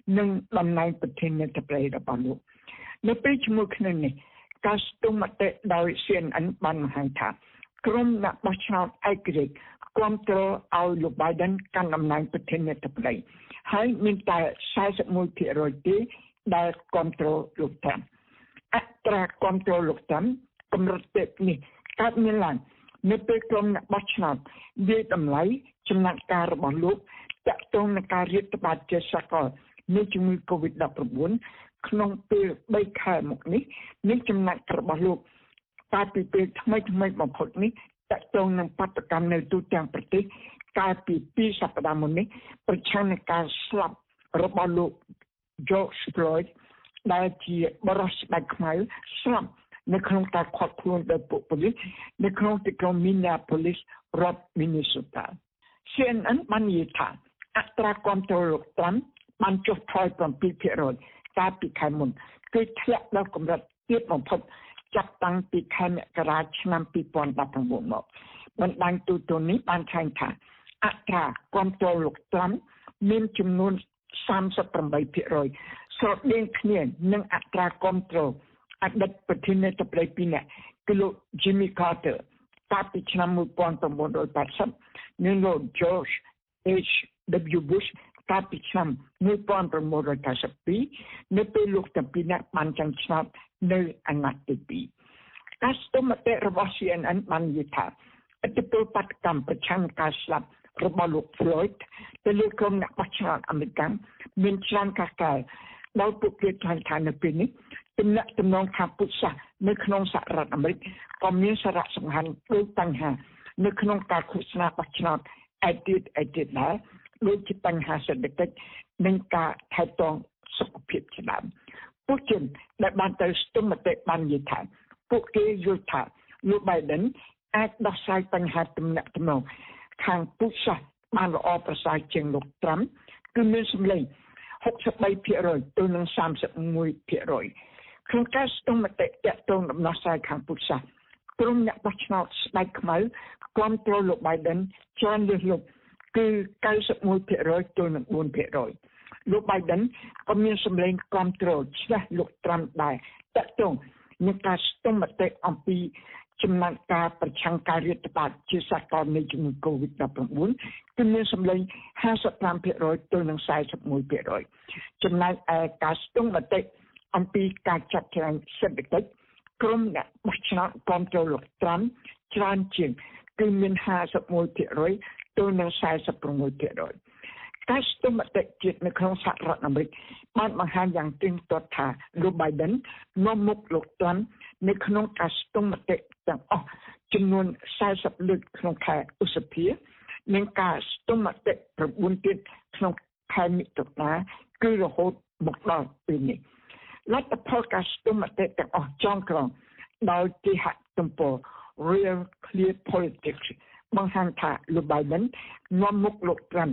និងតំណែងប្រធានាធិបតីរបស់លោកនៅពេលជាមួយគ្នានេះការស្ទង់មតិដោយ C N N បានបង្ហាញថាក្រុមអ្នកបោះឆ្នោតឯករាជ្យគាំទ្រឲ្យលោក Biden កាន់តំណែងប្រធានាធិបតីហើយមានតែ four forty one percent ទេដែលគាំទ្រលោក Trump អត្រាគាំទ្រលោក Trump កម្រិតទាបនេះកើតមានឡើងនៅពេលក្រុមអ្នកបោះឆ្នោតវាយតម្លៃចំណាត់ការរបស់លោកតាក់ទងនឹងការរាតត្បាតជាសកលនៃជំងឺ COVID nineteen ក្នុងពេលthreeខែមកនេះនៃចំណាត់របស់លោកតែពីពេលថ្មីថ្មីបំផុតនេះតាក់ទងនឹងបាតុកម្មនៅទូទាំងប្រទេសកាលពីtwoសប្តាហ៍មុននេះប្រឆាំងនឹងការស្លាប់របស់លោក George Floyd ដែលជាបរិសុទ្ធស្បែកខ្មៅស្លាប់នៅក្នុងការឃាត់ខ្លួនដោយពួកប៉ូលីសនៅក្នុងទីក្រុង Minneapolis រដ្ឋ Minnesota C N N បាននិយាយថាអត្រាគាំទ្រលោក Trump បានចុះថយseven percent កាលពីខែមុនគឺធ្លាក់ដល់កម្រិតទាបបំផុតចាប់តាំងពីខែមករាឆ្នាំtwo thousand nineteenមកបណ្ដាញទូទៅនេះបានថ្លែងថាអត្រាគាំទ្រលោក Trump មានចំនួនthirty-eight percent ស្រដៀងគ្នានឹងអត្រាគាំទ្រអតីតប្រធានាធិបតីពីរនាក់គឺលោក Jimmy Carter កាលពីឆ្នាំnineteen eightyនិងលោក George H W Bush កាលពីឆ្នាំnineteen ninety-twoនៅពេលលោកទាំងពីរនាក់បានចាញ់ឆ្នោតនៅអាណត្តិទីtwoការស្ទង់មតិរបស់ C N N បាននិយាយថាឥទ្ធិពលបាតុកម្មប្រឆាំងការស្លាប់របស់លោក Floyd ទៅលើក្រុមអ្នកបោះឆ្នោតអាមេរិកមានច្រើនកាសែតដោយពួកគេថ្លែងថានៅពេលនេះទំនាក់ទំនងខាងពុទ្ធសាសនានៅក្នុងសហរដ្ឋអាមេរិកក៏មានសារៈសំខាន់ដូចបញ្ហានៅក្នុងការឃោសនាបោះឆ្នោតឯទៀតឯទៀតដែរដូចជាបញ្ហាសេដ្ឋកិច្ចនិងការថែទាំសុខភាពជាដើមពួកជនដែលបានទៅស្ទង់មតិបាននិយាយថាពួកគេយល់ថាលោក Biden អាចដោះស្រាយបញ្ហាទំនាក់ទំនងខាងពុទ្ធសាសនាបានល្អប្រសើរជាងលោក Trump គឺមានសម្លេងsixty-three percent ទៅនឹងthirty-one percent ក្នុងការស្ទង់មតិតាក់ទងដំណោះស្រាយខាងពុទ្ធសាសនាក្រុមអ្នកបោះឆ្នោតស្បែកខ្មៅគាំទ្រលោក Biden ច្រើនលើសលប់គឺninety-one percent ទៅនឹងfour percent លោក Biden ក៏មានសម្លេងគាំទ្រឆ្នះលោក Trump ដែរតាក់ទងនឹងការស្ទង់មតិអំពីចំណាត់ការប្រឆាំងការរាតត្បាតជាសកលនៃជំងឺ COVID nineteen គឺមានសម្លេងfifty-five percent ទៅនឹងforty-one percent ចំណែកឯការស្ទង់មតិអំពីការចាត់ចែងសេដ្ឋកិច្ចក្រុមអ្នកបោះឆ្នោតគាំទ្រលោក Trump ច្រើនជាងគឺមានfifty-one percent ទៅនឹងforty-six percent ការស្ទង់មតិជាតិនៅក្នុងសហរដ្ឋអាមេរិកបានបង្ហាញយ៉ាងទៀងទាត់ថាលោក Biden នាំមុខលោក Trump នៅក្នុងការស្ទង់មតិទាំងអស់ចំនួនfortyលើកក្នុងខែឧសភានិងការស្ទង់មតិnineទៀតក្នុងខែមិថុនាគឺរហូតមកដល់ពេលនេះលទ្ធផលការស្ទង់មតិទាំងអស់ចុងក្រោយដោយគេហទំព័រ Real Clear Politics បង្ហាញថាលោក Biden នាំមុខលោក Trump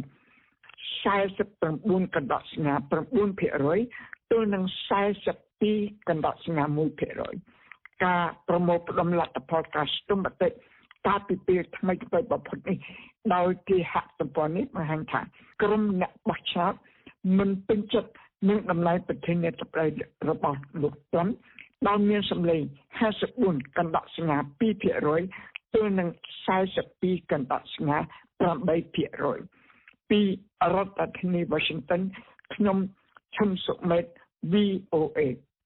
forty-nineកណ្ដោះស្ងាnine percent ទល់នឹងforty-twoកណ្ដោះស្ងាone percent ការប្រមូលផ្ដុំលទ្ធផលការស្ទង់មតិតាពីពេលថ្មីថ្មីបំផុតនេះដោយគេហទំព័រនេះបង្ហាញថាក្រុមអ្នកបោះឆ្នោតមិនពេញចិត្តនឹងតំណែងប្រធានាធិបតីរបស់លោក Trump ដោយមានសម្លេងfifty-fourកណ្ដោះស្ងាtwo percent ទល់នឹងforty-twoកណ្ដោះស្ងាeight percent ពីរដ្ឋធានី Washington ខ្ញុំឈឹមសុមេត V O A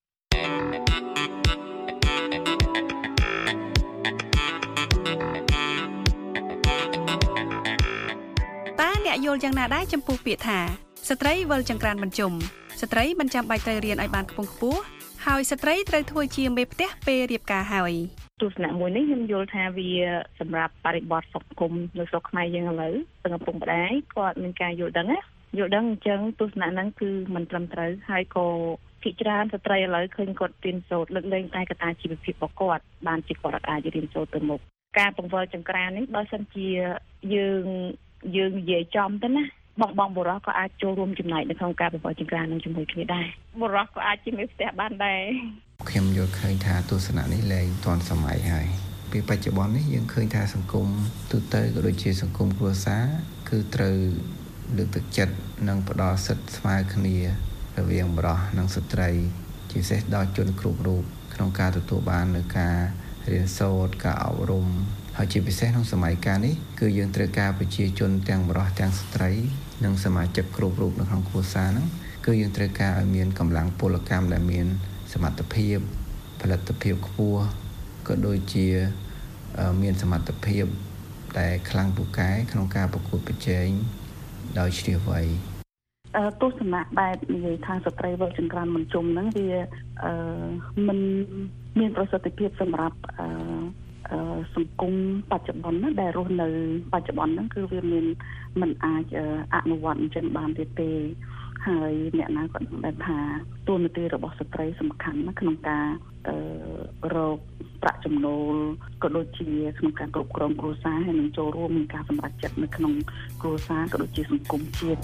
អ្នកយល់យ៉ាងណាដែរចំពោះពាក្យថាស្ត្រីវិលចង្ក្រានបញ្ជុំស្ត្រីមិនចាំបាច់ត្រូវរៀនឲ្យបានខ្ពង់ខ្ពស់ហើយស្ត្រីត្រូវធ្វើជាមេផ្ទះពេលរៀបការហើយទស្សនៈមួយនេះខ្ញុំយល់ថាវាសម្រាប់បរិបទសង្គមនៅស្រុកខ្មែរយើងឥឡូវទាំងឪពុកម្ដាយគាត់មានការយល់ដឹងណាយល់ដឹងអញ្ចឹងទស្សនៈហ្នឹងគឺមិនត្រឹមត្រូវហើយក៏ភាគច្រើនស្ត្រីឥឡូវឃើញគាត់រៀនសូត្រលើកលែងតែកត្តាជីវភាពរបស់គាត់បានជាគាត់អាចរៀនសូត្រទៅមុខការបង្វិលចង្ក្រាននេះបើសិនជាយើងយើងនិយាយចំទៅណាបងបងបុរសក៏អាចចូលរួមចំណែកនៅក្នុងការបង្វិលចង្ក្រាននឹងជាមួយគ្នាដែរបុរសក៏អាចជាមេផ្ទះបានដែរខ្ញុំយល់ឃើញថាទស្សនៈនេះលែងទាន់សម័យហើយពេលបច្ចុប្បន្ននេះយើងឃើញថាសង្គមទូទៅក៏ដូចជាសង្គមគ្រួសារគឺត្រូវលើកទឹកចិត្តនិងផ្ដល់សិទ្ធិស្មើគ្នារវាងបរិសុទ្ធនិងស្ត្រីជាពិសេសដល់ជនគ្រប់រូបក្នុងការទទួលបាននូវការរៀនសូត្រការអប់រំហើយជាពិសេសក្នុងសម័យកាលនេះគឺយើងត្រូវការប្រជាជនទាំងបរិសុទ្ធទាំងស្ត្រីនិងសមាជិកគ្រប់រូបនៅក្នុងគ្រួសារហ្នឹងគឺយើងត្រូវការឲ្យមានកម្លាំងពលកម្មដែលមានសមត្ថភាពផលិតភាពខ្ពស់ក៏ដូចជាមានសមត្ថភាពដែលខ្លាំងពូកែក្នុងការប្រកួតប្រជែងដោយជ្រាបវៃអឺទស្សនៈបែបនិយាយថាស្ត្រីវិលចង្ក្រានមិនជុំហ្នឹងវាអឺមិនមានប្រសិទ្ធភាពសម្រាប់អឺអឺសង្គមបច្ចុប្បន្នណាដែលរស់នៅបច្ចុប្បន្នហ្នឹងគឺវាមានមិនអាចអនុវត្តអញ្ចឹងបានទៀតទេហើយអ្នកណាក៏ដឹងដែរថាតួនាទីរបស់ស្ត្រីសំខាន់ណាក្នុងការអឺរកប្រាក់ចំណូលក៏ដូចជាក្នុងការគ្រប់គ្រងគ្រួសារហើយនឹងចូលរួមក្នុងការសម្រេចចិត្តនៅក្នុងគ្រួសារក៏ដូចជាសង្គមជាតិ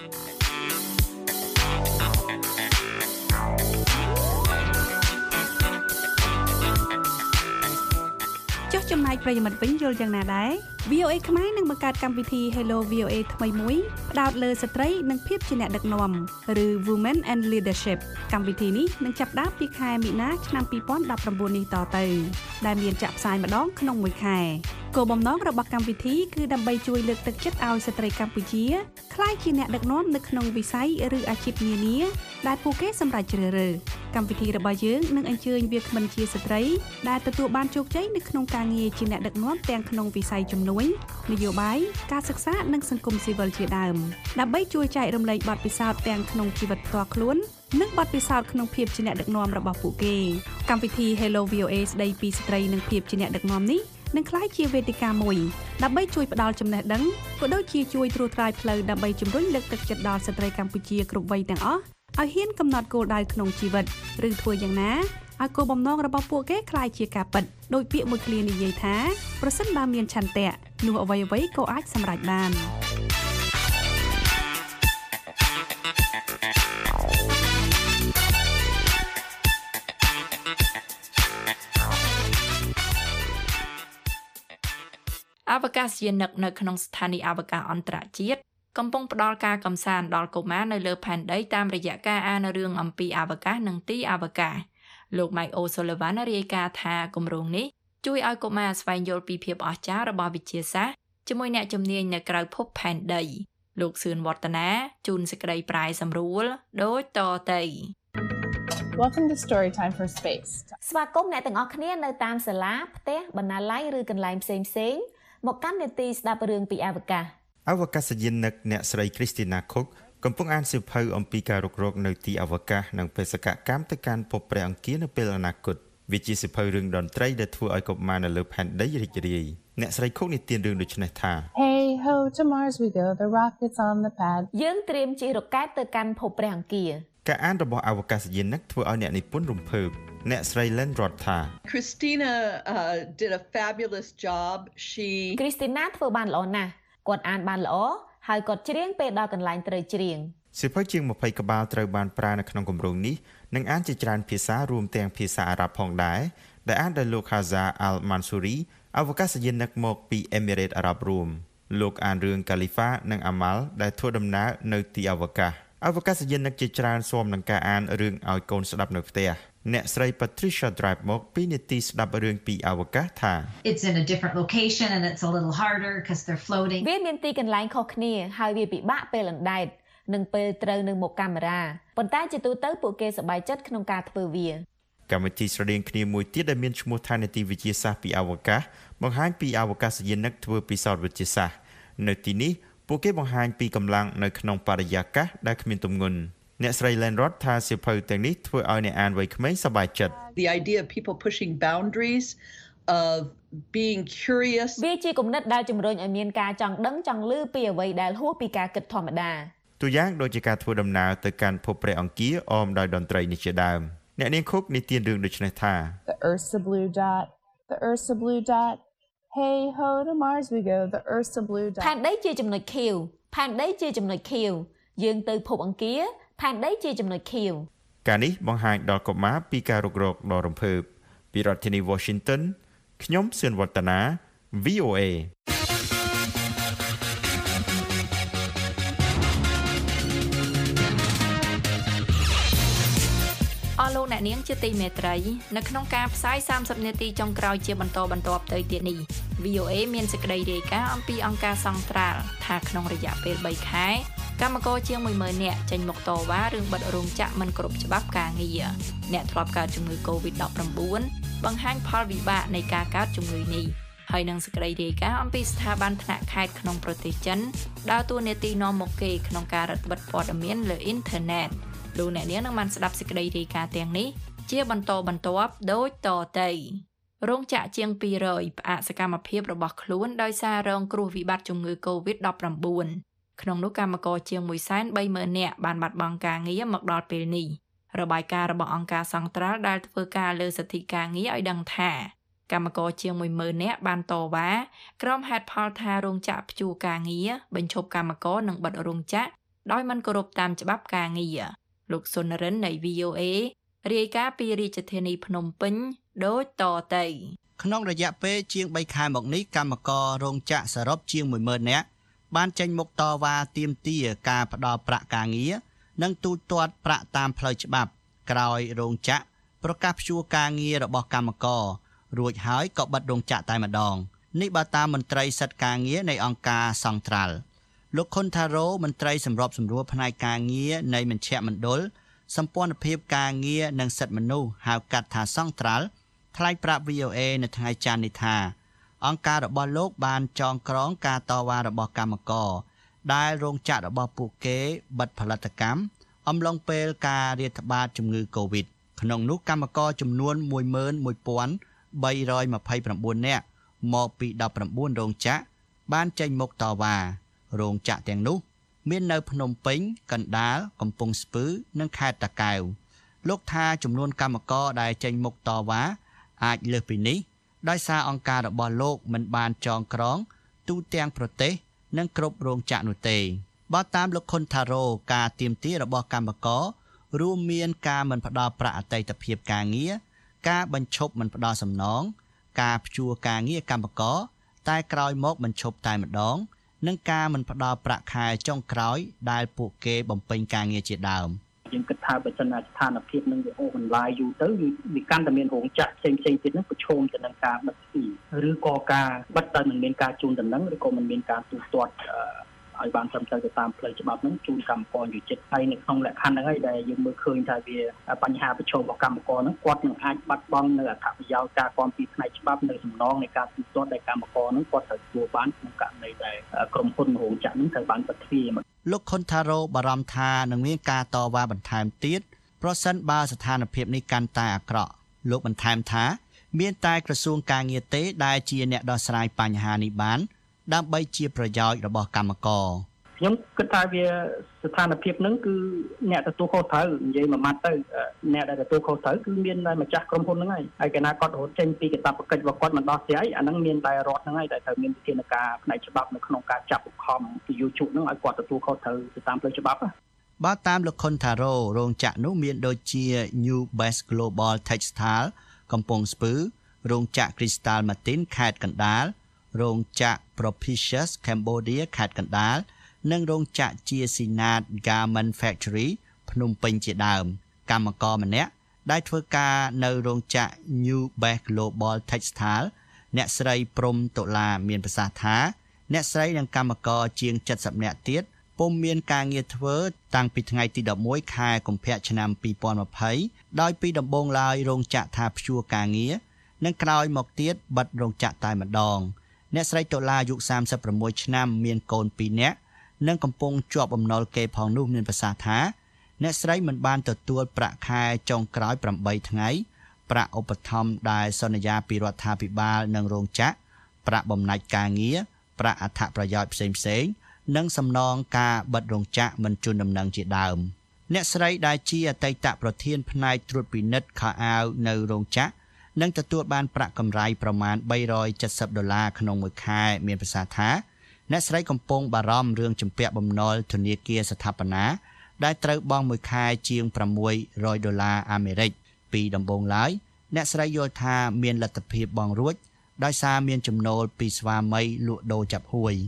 ចុះចំណែកប្រិយមិត្តវិញយល់យ៉ាងណាដែរ វី អូ អេ ខ្មែរនឹងបង្កើតកម្មវិធី Hello វី អូ អេ ថ្មីមួយផ្ដោតលើស្ត្រីនិងភាពជាអ្នកដឹកនាំឬ Women and Leadership កម្មវិធីនេះនឹងចាប់ផ្ដើមពីខែមីនាឆ្នាំពីរពាន់ដប់ប្រាំបួននេះតទៅដែលមានចាក់ផ្សាយម្ដងក្នុងមួយខែគោលបំណងរបស់កម្មវិធីគឺដើម្បីជួយលើកទឹកចិត្តឲ្យស្ត្រីកម្ពុជាក្លាយជាអ្នកដឹកនាំនៅក្នុងវិស័យឬអាជីពនានាដែលពួកគេសម្រេចជ្រើសរើសកម្មវិធីរបស់យើងនឹងអញ្ជើញវាគ្មិនជាស្ត្រីដែលទទួលបានជោគជ័យនៅក្នុងការងារជាអ្នកដឹកនាំទាំងក្នុងវិស័យជំនួញនយោបាយការសិក្សានិងសង្គមស៊ីវិលជាដើមដើម្បីជួយចែករំលែកបទពិសោធន៍ទាំងក្នុងជីវិតផ្ទាល់ខ្លួននិងបទពិសោធន៍ក្នុងភាពជាអ្នកដឹកនាំរបស់ពួកគេកម្មវិធី Hello វី អូ អេ ស្ដីពីស្ត្រីនិងភាពជាអ្នកដឹកនាំនេះនឹងក្លាយជាវេទិកាមួយដើម្បីជួយផ្ដល់ចំណេះដឹងក៏ដូចជាជួយត្រួសត្រាយផ្លូវដើម្បីជំរុញលើកទឹកចិត្តដល់ស្ត្រីកម្ពុជាគ្រប់វ័យទាំងអស់ឲ្យហ៊ានកំណត់គោលដៅក្នុងជីវិតឬធ្វើយ៉ាងណាឲ្យគោលបំណងរបស់ពួកគេក្លាយជាការពិតដោយពាក្យមួយឃ្លានិយាយថាប្រសិនបើមានឆន្ទៈនោះអ្វីអ្វីក៏អាចសម្រេចបានអវកាសយានិកនៅក្នុងស្ថានីយ៍អវកាសអន្តរជាតិកំពុងផ្ដល់ការកំសាន្តដល់កុមារនៅលើផែនដីតាមរយៈការអានរឿងអំពីអវកាសនិងទីអវកាសលោក Mike O'Sullivan រាយការណ៍ថាគម្រោងនេះជួយឲ្យកុមារស្វែងយល់ពីភាពអស្ចារ្យរបស់វិទ្យាសាស្ត្រជាមួយអ្នកជំនាញនៅក្រៅភពផែនដីលោកសឿនវឌ្ឍនាជូនសេចក្តីប្រាយសម្រួលដូចតទៅ Welcome to Storytime for Space ស្វាគមន៍អ្នកទាំងអស់គ្នានៅតាមសាលាផ្ទះបណ្ណាល័យឬកន្លែងផ្សេងៗមកកាន់នេតិស្ដាប់រឿងពីអវកាសអវកាសយានិកអ្នកស្រី Christina Cook កំពុងអានសៀវភៅអំពីការរុករកនៅទីអវកាសនិងបេសកកម្មទៅកាន់ភពព្រះអង្គារនៅពេលអនាគតវាជាសៀវភៅរឿងតន្ត្រីដែលធ្វើឲ្យកុមារនៅលើផែនដីរីករាយអ្នកស្រី Cook និទានរឿងដូចនេះថា Hey ho to Mars we go the rockets on the pad យើងត្រៀមជិះរ៉ុកែតទៅកាន់ភពព្រះអង្គារការអានរបស់អវកាសយានិកធ្វើឲ្យអ្នកនិពន្ធរំភើបអ្នកស្រី Len Roth ថា Christina uh, did a fabulous job she Christina ធ្វើបានល្អណាស់គាត់អានបានល្អហើយគាត់ច្រៀងពេលដល់កន្លែងត្រូវច្រៀងសៀវភៅជាងម្ភៃក្បាលត្រូវបានប្រើនៅក្នុងគម្រោងនេះនិងអានជាច្រើនភាសារួមទាំងភាសាអារ៉ាប់ផងដែរដែលអានដោយលោក Haza Al-Mansouri អវកាសយានិកមកពី Emirates Arab រួមលោកអានរឿង Khalifa និង Amal ដែលធ្វើដំណើរនៅទីអវកាសអវកាសយានិកជាច្រើនស៊ាំនឹងការអានរឿងឲ្យកូនស្ដាប់នៅផ្ទះអ្នកស្រី Patricia Drive មកពីនីតិស្ដាប់រឿងពីអវកាសថា It's in a different location and it's a little harder because they're floating វាមានទីកន្លែងខុសគ្នាហើយវាពិបាកពេលអណ្ដែតនិងពេលត្រូវនៅមុខកាមេរ៉ាប៉ុន្តែជាទូទៅពួកគេសប្បាយចិត្តក្នុងការធ្វើវាកម្មវិធីស្រដៀងគ្នាមួយទៀតដែលមានឈ្មោះថានីតិវិទ្យាសាស្ត្រពីអវកាសបង្ហាញពីអវកាសយានិកធ្វើពិសោធន៍វិទ្យាសាស្ត្រនៅទីនេះពួកគេបង្ហាញពីកម្លាំងនៅក្នុងបរិយាកាសដែលគ្មានទម្ងន់អ្នកស្រី Len Roth ថាសៀវភៅទាំងនេះធ្វើឲ្យអ្នកអានវ័យក្មេងសប្បាយចិត្ត The idea of people pushing boundaries of being curious វាជាគំនិតដែលជំរុញឲ្យមានការចង់ដឹងចង់ឮពីអ្វីដែលហួសពីការគិតធម្មតាទូយ៉ាងដូចជាការធ្វើដំណើរទៅកាន់ភពព្រះអង្គារអមដោយតន្ត្រីនេះជាដើមអ្នកនាង Cook និទានរឿងដូចនេះថា The Earth's a blue dot the Earth's a blue dot Hey ho to Mars we go the Earth's a blue dot ផែនដីជាចំណុចខៀវផែនដីជាចំណុចខៀវយើងទៅភពអង្គារផែនដីជាចំណុចខៀវការនេះបង្ហាញដល់កុមារពីការរុករកដ៏រំភើបពីរដ្ឋធានី Washington ខ្ញុំសឿនវឌ្ឍនា វី អូ អេនាងជាទីមេត្រីនៅក្នុងការផ្សាយសាមសិបនាទីចុងក្រោយជាបន្តបន្ទាប់ទៅទៀតនេះ វី អូ เอ មានសេចក្តីរាយការណ៍អំពីអង្គការសង្ត្រាល់ថាក្នុងរយៈពេលបីខែកម្មករជាង មួយម៉ឺន នាក់ចេញមកតវ៉ារឿងបិទរោងចក្រមិនគ្រប់ច្បាប់ការងារអ្នកធ្លាប់កើតជំងឺ កូវីដ ដប់ប្រាំបួន បង្ហាញផលវិបាកនៃការកើតជំងឺនេះហើយនឹងសេចក្តីរាយការណ៍អំពីស្ថាប័នថ្នាក់ខេត្តក្នុងប្រទេសចិនដើរតួនាទីនាំមុខគេក្នុងការរឹតបន្តឹងព័ត៌មានលើអ៊ីនធឺណិតលោកអ្នកនាងនឹងបានស្ដាប់សេចក្តីរាយការណ៍ទាំងនេះជាបន្តបន្ទាប់ដូចតទៅរោងចក្រជាងពីររយផ្អាកសកម្មភាពរបស់ខ្លួនដោយសាររងគ្រោះវិបត្តិជំងឺ កូវីដ ដប់ប្រាំបួន ក្នុងនោះកម្មករជាង មួយសែនបីម៉ឺន នាក់បានបាត់បង់ការងារមកដល់ពេលនេះរបាយការណ៍របស់អង្គការសង្ត្រាល់ដែលធ្វើការលើសិទ្ធិការងារឲ្យដឹងថាកម្មករជាង មួយម៉ឺន នាក់បានតវ៉ាក្រុមហេតុផលថារោងចក្រព្យួរការងារបញ្ឈប់កម្មករនិងបិទរោងចក្រដោយមិនគោរពតាមច្បាប់ការងារលោកសុនរិននៃ វី អូ เอ រាយការណ៍ពីរាជធានីភ្នំពេញដូចតទៅក្នុងរយៈពេលជាងបីខែមកនេះកម្មកររោងចក្រសរុបជាង មួយម៉ឺន នាក់បានចេញមុខតវ៉ាទាមទារការផ្តល់ប្រាក់ការងារនិងទូទាត់ប្រាក់តាមផ្លូវច្បាប់ក្រោយរោងចក្រប្រកាសព្យួរការងាររបស់កម្មកររួចហើយក៏បិទរោងចក្រតែម្ដងនេះបើតាមមន្ត្រីសិទ្ធិការងារនៃអង្គការសង្ត្រាល់លោកខុនថារ៉ូមន្ត្រីសម្របសម្រួលផ្នែកការងារនៃមជ្ឈមណ្ឌលសម្ព័ន្ធភាពការងារនិងសិទ្ធិមនុស្សហៅកាត់ថាសង្ត្រាល់ថ្លែងប្រាប់ វី អូ เอ នៅថ្ងៃច័ន្ទនេះថាអង្គការរបស់លោកបានចងក្រងការតវ៉ារបស់កម្មករដែលរោងចក្ររបស់ពួកគេបិទផលិតកម្មអំឡុងពេលការរាតត្បាតជំងឺ កូវីដ ក្នុងនោះកម្មករចំនួន មួយម៉ឺនមួយពាន់បីរយម្ភៃប្រាំបួន នាក់មកពីដប់ប្រាំបួនរោងចក្របានចេញមុខតវ៉ារោងចក្រទាំងនោះមាននៅភ្នំពេញកណ្ដាលកំពង់ស្ពឺនិងខេត្តតាកែវលោកថាចំនួនកម្មករដែលចេញមុខតវ៉ាអាចលើសពីនេះដោយសារអង្គការរបស់លោកមិនបានចងក្រងទូទាំងប្រទេសនិងគ្រប់រោងចក្រនោះទេបើតាមលោកខុនថារ៉ូការទាមទាររបស់កម្មកររួមមានការមិនផ្ដល់ប្រាក់អតីតភាពការងារការបញ្ឈប់មិនផ្ដល់សំណងការព្យួរការងារកម្មករតែក្រោយមកបញ្ឈប់តែម្ដងនិងការមិនផ្ដល់ប្រាក់ខែចុងក្រោយដែលពួកគេបំពេញការងារជាដើមយើងគិតថាបើសិនណាស្ថានភាពនឹងវាអូសបន្លាយយូរទៅវាកាន់តែមានរោងចក្រផ្សេងផ្សេងទៀតនឹងប្រឈមទៅនឹងការបិទទ្វារឬក៏ការបិទតែមិនមានការជូនដំណឹងឬក៏មិនមានការទូទាត់ឲ្យបានត្រឹមត្រូវទៅតាមផ្លូវច្បាប់នឹងជូនកម្មករយុតិធម៌ហើយនៅក្នុងលក្ខខណ្ឌហ្នឹងហើយដែលយើងមើលឃើញថាវាបញ្ហាប្រឈមរបស់កម្មករហ្នឹងគាត់នឹងអាចបាត់បង់នៅអត្ថប្រយោជន៍ការគាំទ្រផ្នែកច្បាប់នៅសំណងនៃការទូទាត់ដែលកម្មករហ្នឹងគាត់ត្រូវទទួលបានក្នុងករណីដែលក្រុមហ៊ុនរោងចក្រហ្នឹងត្រូវបានបិទទ្វារមកលោកខុនថារ៉ូបារម្ភថានឹងមានការតវ៉ាបន្ថែមទៀតប្រសិនបើស្ថានភាពនេះកាន់តែអាក្រក់លោកបន្ថែមថាមានតែក្រសួងការងារទេដែលជាអ្នកដោះស្រាយបញ្ហានេះបានដើម្បីជាប្រយោជន៍របស់កម្មករខ្ញុំគិតថាវាស្ថានភាពហ្នឹងគឺអ្នកទទួលខុសត្រូវនិយាយមួយម៉ាត់ទៅអ្នកដែលទទួលខុសត្រូវគឺមានតែម្ចាស់ក្រុមហ៊ុនហ្នឹងហើយហើយកាលណាគាត់រត់ចេញពីកាតព្វកិច្ចរបស់គាត់មិនដោះស្រាយអាហ្នឹងមានតែរដ្ឋហ្នឹងហើយដែលត្រូវមានវិធានការផ្នែកច្បាប់នៅក្នុងការចាប់បង្ខំពីយុជុហ្នឹងឲ្យគាត់ទទួលខុសត្រូវទៅតាមផ្លូវច្បាប់បើតាមលោកខុនថារ៉ូរោងចក្រនោះមានដូចជា New Best Global Textile កំពង់ស្ពឺរោងចក្រ Crystal Martin ខេត្តកណ្ដាលរោងចក្រ Propitious Cambodia ខេត្តកណ្ដាលនិងរោងចក្រជា Sinat Garment Factory ភ្នំពេញជាដើមកម្មករម្នាក់ដែលធ្វើការនៅរោងចក្រ New Best Global Textile អ្នកស្រីព្រំតុលាមានប្រសាសន៍ថាអ្នកស្រីនិងកម្មករជាង칠십នាក់ទៀតពុំមានការងារធ្វើតាំងពីថ្ងៃទីដប់មួយខែកុម្ភៈឆ្នាំពីរពាន់ยี่สิบដោយពីដំបូងឡើយរោងចក្រថាព្យួរការងារនិងក្រោយមកទៀតបិទរោងចក្រតែម្ដងអ្នកស្រីតុលាអាយុសាមសិបប្រាំមួយឆ្នាំមានកូនពីរនាក់និងកំពុងជាប់បំណុលគេផងនោះមានប្រសាសន៍ថាអ្នកស្រីមិនបានទទួលប្រាក់ខែចុងក្រោយប្រាំបីថ្ងៃប្រាក់ឧបត្ថម្ភដែលសន្យាពីរដ្ឋាភិបាលនិងរោងចក្រប្រាក់បំណាច់ការងារប្រាក់អត្ថប្រយោជន៍ផ្សេងផ្សេងនិងសំណងការបិទរោងចក្រមិនជូនដំណឹងជាដើមអ្នកស្រីដែលជាអតីតប្រធានផ្នែកត្រួតពិនិត្យខោអាវនៅរោងចក្រនឹងទទួលបានប្រាក់កម្រៃប្រមាណបីរយเจ็ดสิบដុល្លារក្នុងមួយខែមានប្រសាសន៍ថាអ្នកស្រីកំពុងបារម្ភរឿងជំពាក់បំណុលធនាគារស្ថាបនាដែលត្រូវបង់មួយខែជាងប្រាំមួយរយដុល្លារអាមេរិកពីដំបូងឡើយអ្នកស្រីយល់ថាមានលទ្ធភាពបង់រួចដោយសារមានចំណូលពីស្វាមីលក់ដូរចាប់ហួយ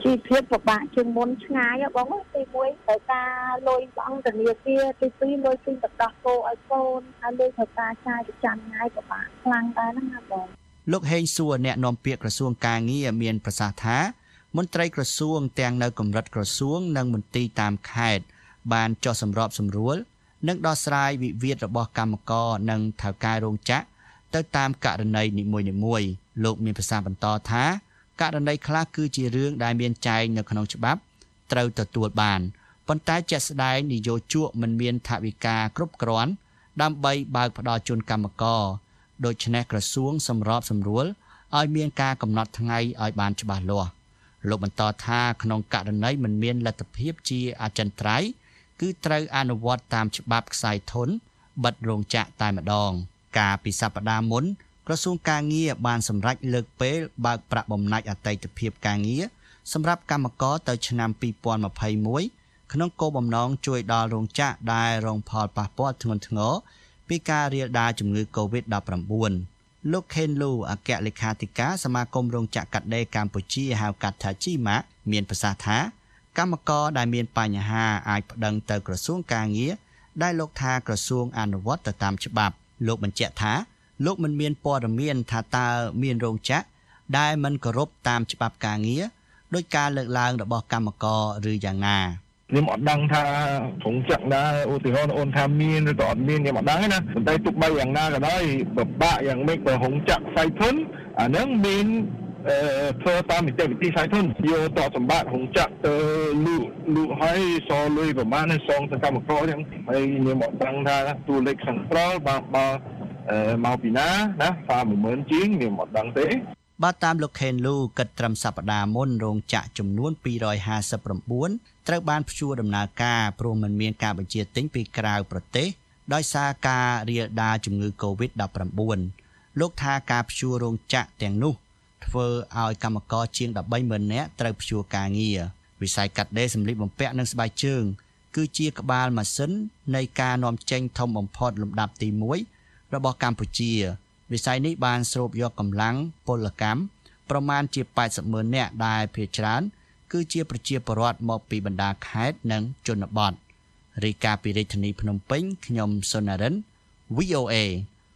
ជីវភាពពិបាកជាងមុនឆ្ងាយបងទីមួយត្រូវការលុយបងធនាគារទីពីរលុយទិញទឹកដោះគោឲ្យកូនហើយលុយត្រូវការចាយប្រចាំថ្ងៃពិបាកខ្លាំងដែរណាបងលោកហេងសួរអ្នកនាំពាក្យក្រសួងការងារមានប្រសាសន៍ថាមន្ត្រីក្រសួងទាំងនៅកម្រិតក្រសួងនិងមន្ទីរតាមខេត្តបានចុះសម្របសម្រួលនិងដោះស្រាយវិវាទរបស់កម្មករនិងថៅកែរោងចក្រទៅតាមករណីនីមួយៗលោកមានប្រសាសន៍បន្តថាករណីខ្លះគឺជារឿងដែលមានចែងនៅក្នុងច្បាប់ត្រូវទទួលបានប៉ុន្តែជាក់ស្ដែងនយោជកមិនមានថវិកាគ្រប់គ្រាន់ដើម្បីបើកផ្ដល់ជូនកម្មករដូច្នេះក្រសួងសម្របសម្រួលឲ្យមានការកំណត់ថ្ងៃឲ្យបានច្បាស់លាស់លោកបន្តថាក្នុងករណីមិនមានលទ្ធភាពជាអចិន្ត្រៃយ៍គឺត្រូវអនុវត្តតាមច្បាប់ខ្សែធនបិទរោងចក្រតែម្ដងកាលពីសប្តាហ៍មុនក្រសួងការងារបានសម្រេចលើកពេលបើកប្រាក់បំណាច់អតីតភាពការងារសម្រាប់កម្មករទៅឆ្នាំពីរពាន់ម្ភៃមួយក្នុងគោលបំណងជួយដល់រោងចក្រដែលរងផលប៉ះពាល់ធ្ងន់ធ្ងរពីការរាលដាលជំងឺ កូវីដ ដប់ប្រាំបួន លោកខេនលូអគ្គលេខាធិការសមាគមរោងចក្រកាត់ដេរកម្ពុជាហៅកាត់ថា ជីម៉ាក់ មានប្រសាសន៍ថាកម្មករដែលមានបញ្ហាអាចប្តឹងទៅក្រសួងការងារដែលលោកថាក្រសួងអនុវត្តទៅតាមច្បាប់លោកបញ្ជាក់ថាលោកមិនមានព័ត៌មានថាតើមានរោងចក្រដែលមិនគោរពតាមច្បាប់ការងារដោយការលើកឡើងរបស់កម្មករឬយ៉ាងណាខ្ញុំអត់ដឹងថារោងចក្រណាឧទាហរណ៍អូនថាមានឬក៏អត់មានខ្ញុំអត់ដឹងទេណាប៉ុន្តែទោះបីយ៉ាងណាក៏ដោយពិបាកយ៉ាងម៉េចបើរោងចក្រផ្សាយធនអានឹងមានអឺធ្វើតាមនីតិវិធីផ្សាយធនយកតសម្បត្តិរោងចក្រទៅលក់លក់ឲ្យសល់លុយប្រមាណសងទៅកម្មករចឹងហើយខ្ញុំអត់ដឹងថាតួលេខខាងក្រោយបើបើមកពីណាណាថាមួយម៉ឺនជាងខ្ញុំអត់ដឹងទេបាទតាមលោកខេនលូគិតត្រឹមសប្តាហ៍មុនរោងចក្រចំនួនពីររយហាសិបប្រាំបួនត្រូវបានព្យួរដំណើរការព្រោះមិនមានការបញ្ជាទិញពីក្រៅប្រទេសដោយសារការរាលដាលជំងឺ កូវីដ ដប់ប្រាំបួន លោកថាការព្យួររោងចក្រទាំងនោះធ្វើឲ្យកម្មករជាងដប់បីម៉ឺននាក់ត្រូវព្យួរការងារវិស័យកាត់ដេរសម្លៀកបំពាក់និងស្បែកជើងគឺជាក្បាលម៉ាស៊ីននៃការនាំចេញធំបំផុតលំដាប់ទីមួយរបស់កម្ពុជាវិស័យនេះបានស្រូបយកកម្លាំងពលកម្មប្រមាណជា八mươiម៉ឺននាក់ដែលភាគច្រើនគឺជាប្រជាពលរដ្ឋមកពីបណ្ដាខេត្តនិងជនបទរាយការណ៍ពីរាជធានីភ្នំពេញខ្ញុំសុននរិន វី អូ អេ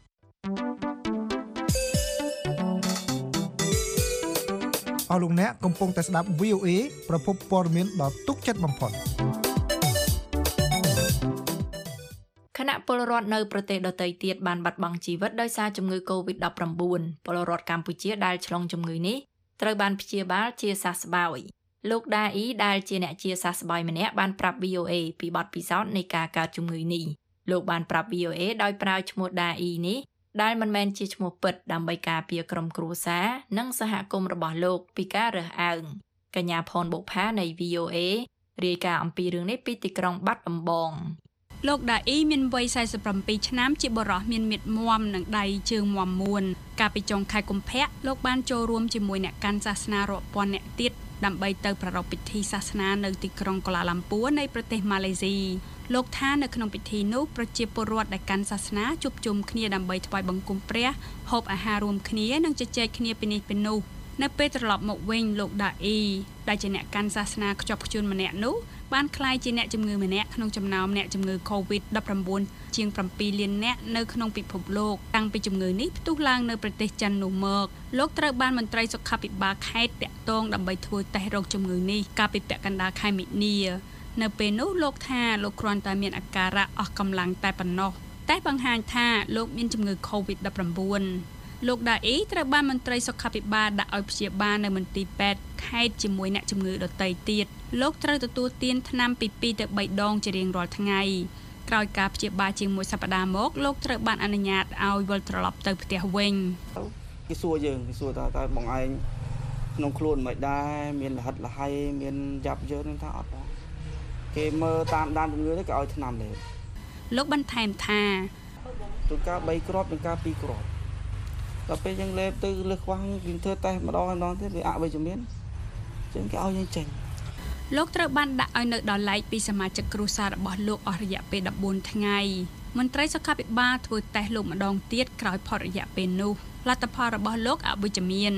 អស់លោកអ្នកកំពុងតែស្ដាប់ វី អូ អេ ប្រភពព័ត៌មានដ៏ទុកចិត្តបំផុតគណៈពលរដ្ឋនៅប្រទេសដទៃទៀតបានបាត់បង់ជីវិតដោយសារជំងឺ កូវីដ ដប់ប្រាំបួន ពលរដ្ឋកម្ពុជាដែលឆ្លងជំងឺនេះត្រូវបានព្យាបាលជាសះស្បើយលោកដាអ៊ីដែលជាអ្នកជាសះស្បើយម្នាក់បានប្រាប់ វី អូ អេ ពីបទពិសោធន៍នៃការកើតជំងឺនេះលោកបានប្រាប់ វី អូ អេ ដោយប្រើឈ្មោះដាអ៊ីនេះដែលមិនមែនជាឈ្មោះពិតដើម្បីការពារក្រុមគ្រួសារនិងសហគមន៍របស់លោកពីការរើសអើងកញ្ញាផនបុប្ផានៃ វី អូ អេ រាយការណ៍អំពីរឿងនេះពីទីក្រុងបាត់ដំបងលោកដាអ៊ីមានវ័យសែសិបប្រាំពីរឆ្នាំជាបុរសមានមាឌមាំនិងដៃជើងមាំមួនកាលពីចុងខែកុម្ភៈលោកបានចូលរួមជាមួយអ្នកកាន់សាសនារាប់ពាន់នាក់ទៀតដើម្បីទៅប្រារព្ធពិធីសាសនានៅទីក្រុងកូឡាឡាំពួរនៃប្រទេសម៉ាឡេស៊ីលោកថានៅក្នុងពិធីនោះប្រជាពលរដ្ឋដែលកាន់សាសនាជួបជុំគ្នាដើម្បីថ្វាយបង្គំព្រះហូបអាហាររួមគ្នានិងជជែកគ្នាពីនេះពីនោះនៅពេលត្រឡប់មកវិញលោកដាអ៊ីដែលជាអ្នកកាន់សាសនាខ្ជាប់ខ្ជួនម្នាក់នោះបានក្លាយជាអ្នកជំងឺម្នាក់ក្នុងចំណោមអ្នកជំងឺ កូវីដ ដប់ប្រាំបួន ជាងប្រាំពីរលាននាក់នៅក្នុងពិភពលោកតាំងពីជំងឺនេះផ្ទុះឡើងនៅប្រទេសចិននោះមកលោកត្រូវបានមន្ត្រីសុខាភិបាលខេត្តតាក់ទងដើម្បីធ្វើតេស្តរោគជំងឺនេះកាលពីពាក់កណ្ដាលខែមិនិនានៅពេលនោះលោកថាលោកគ្រាន់តែមានអាការៈអស់កម្លាំងតែប៉ុណ្ណោះតែបង្ហាញថាលោកមានជំងឺ កូវីដ ដប់ប្រាំបួន លោកដាអ៊ីត្រូវបានមន្ត្រីសុខាភិបាលដាក់ឲ្យព្យាបាលនៅមន្ទីរពេទ្យខេត្តជាមួយអ្នកជំងឺដទៃទៀតលោកត្រូវទទួលទានថ្នាំពីពីរទៅបីដងជារៀងរាល់ថ្ងៃក្រោយការព្យាបាលជាងមួយសប្តាហ៍មកលោកត្រូវបានអនុញ្ញាតឲ្យវិលត្រឡប់ទៅផ្ទះវិញគេសួរយើងគេសួរថាតើបងឯងក្នុងខ្លួនមិនដែរមានលហិតលហៃមានយ៉ាប់យើងនឹងថាអត់បងគេមើលតាមដានជំងឺនេះគេឲ្យថ្នាំលេបលោកបន្ថែមថាទូការបីគ្រាប់និងការពីរគ្រាប់ដល់ពេលយើងលេបទៅលើសខ្វះយើងធ្វើតេស្តម្ដងម្ដងទៀតវាអវិជ្ជមានចឹងគេឲ្យយើងចេញលោកត្រូវបានដាក់ឲ្យនៅដល់ឡែកពីសមាជិកគ្រួសាររបស់លោកអស់រយៈពេលដប់បួនថ្ងៃមន្ត្រីសុខាភិបាលធ្វើតេស្តលោកម្ដងទៀតក្រោយផុតរយៈពេលនោះលទ្ធផលរបស់លោកអវិជ្ជមាន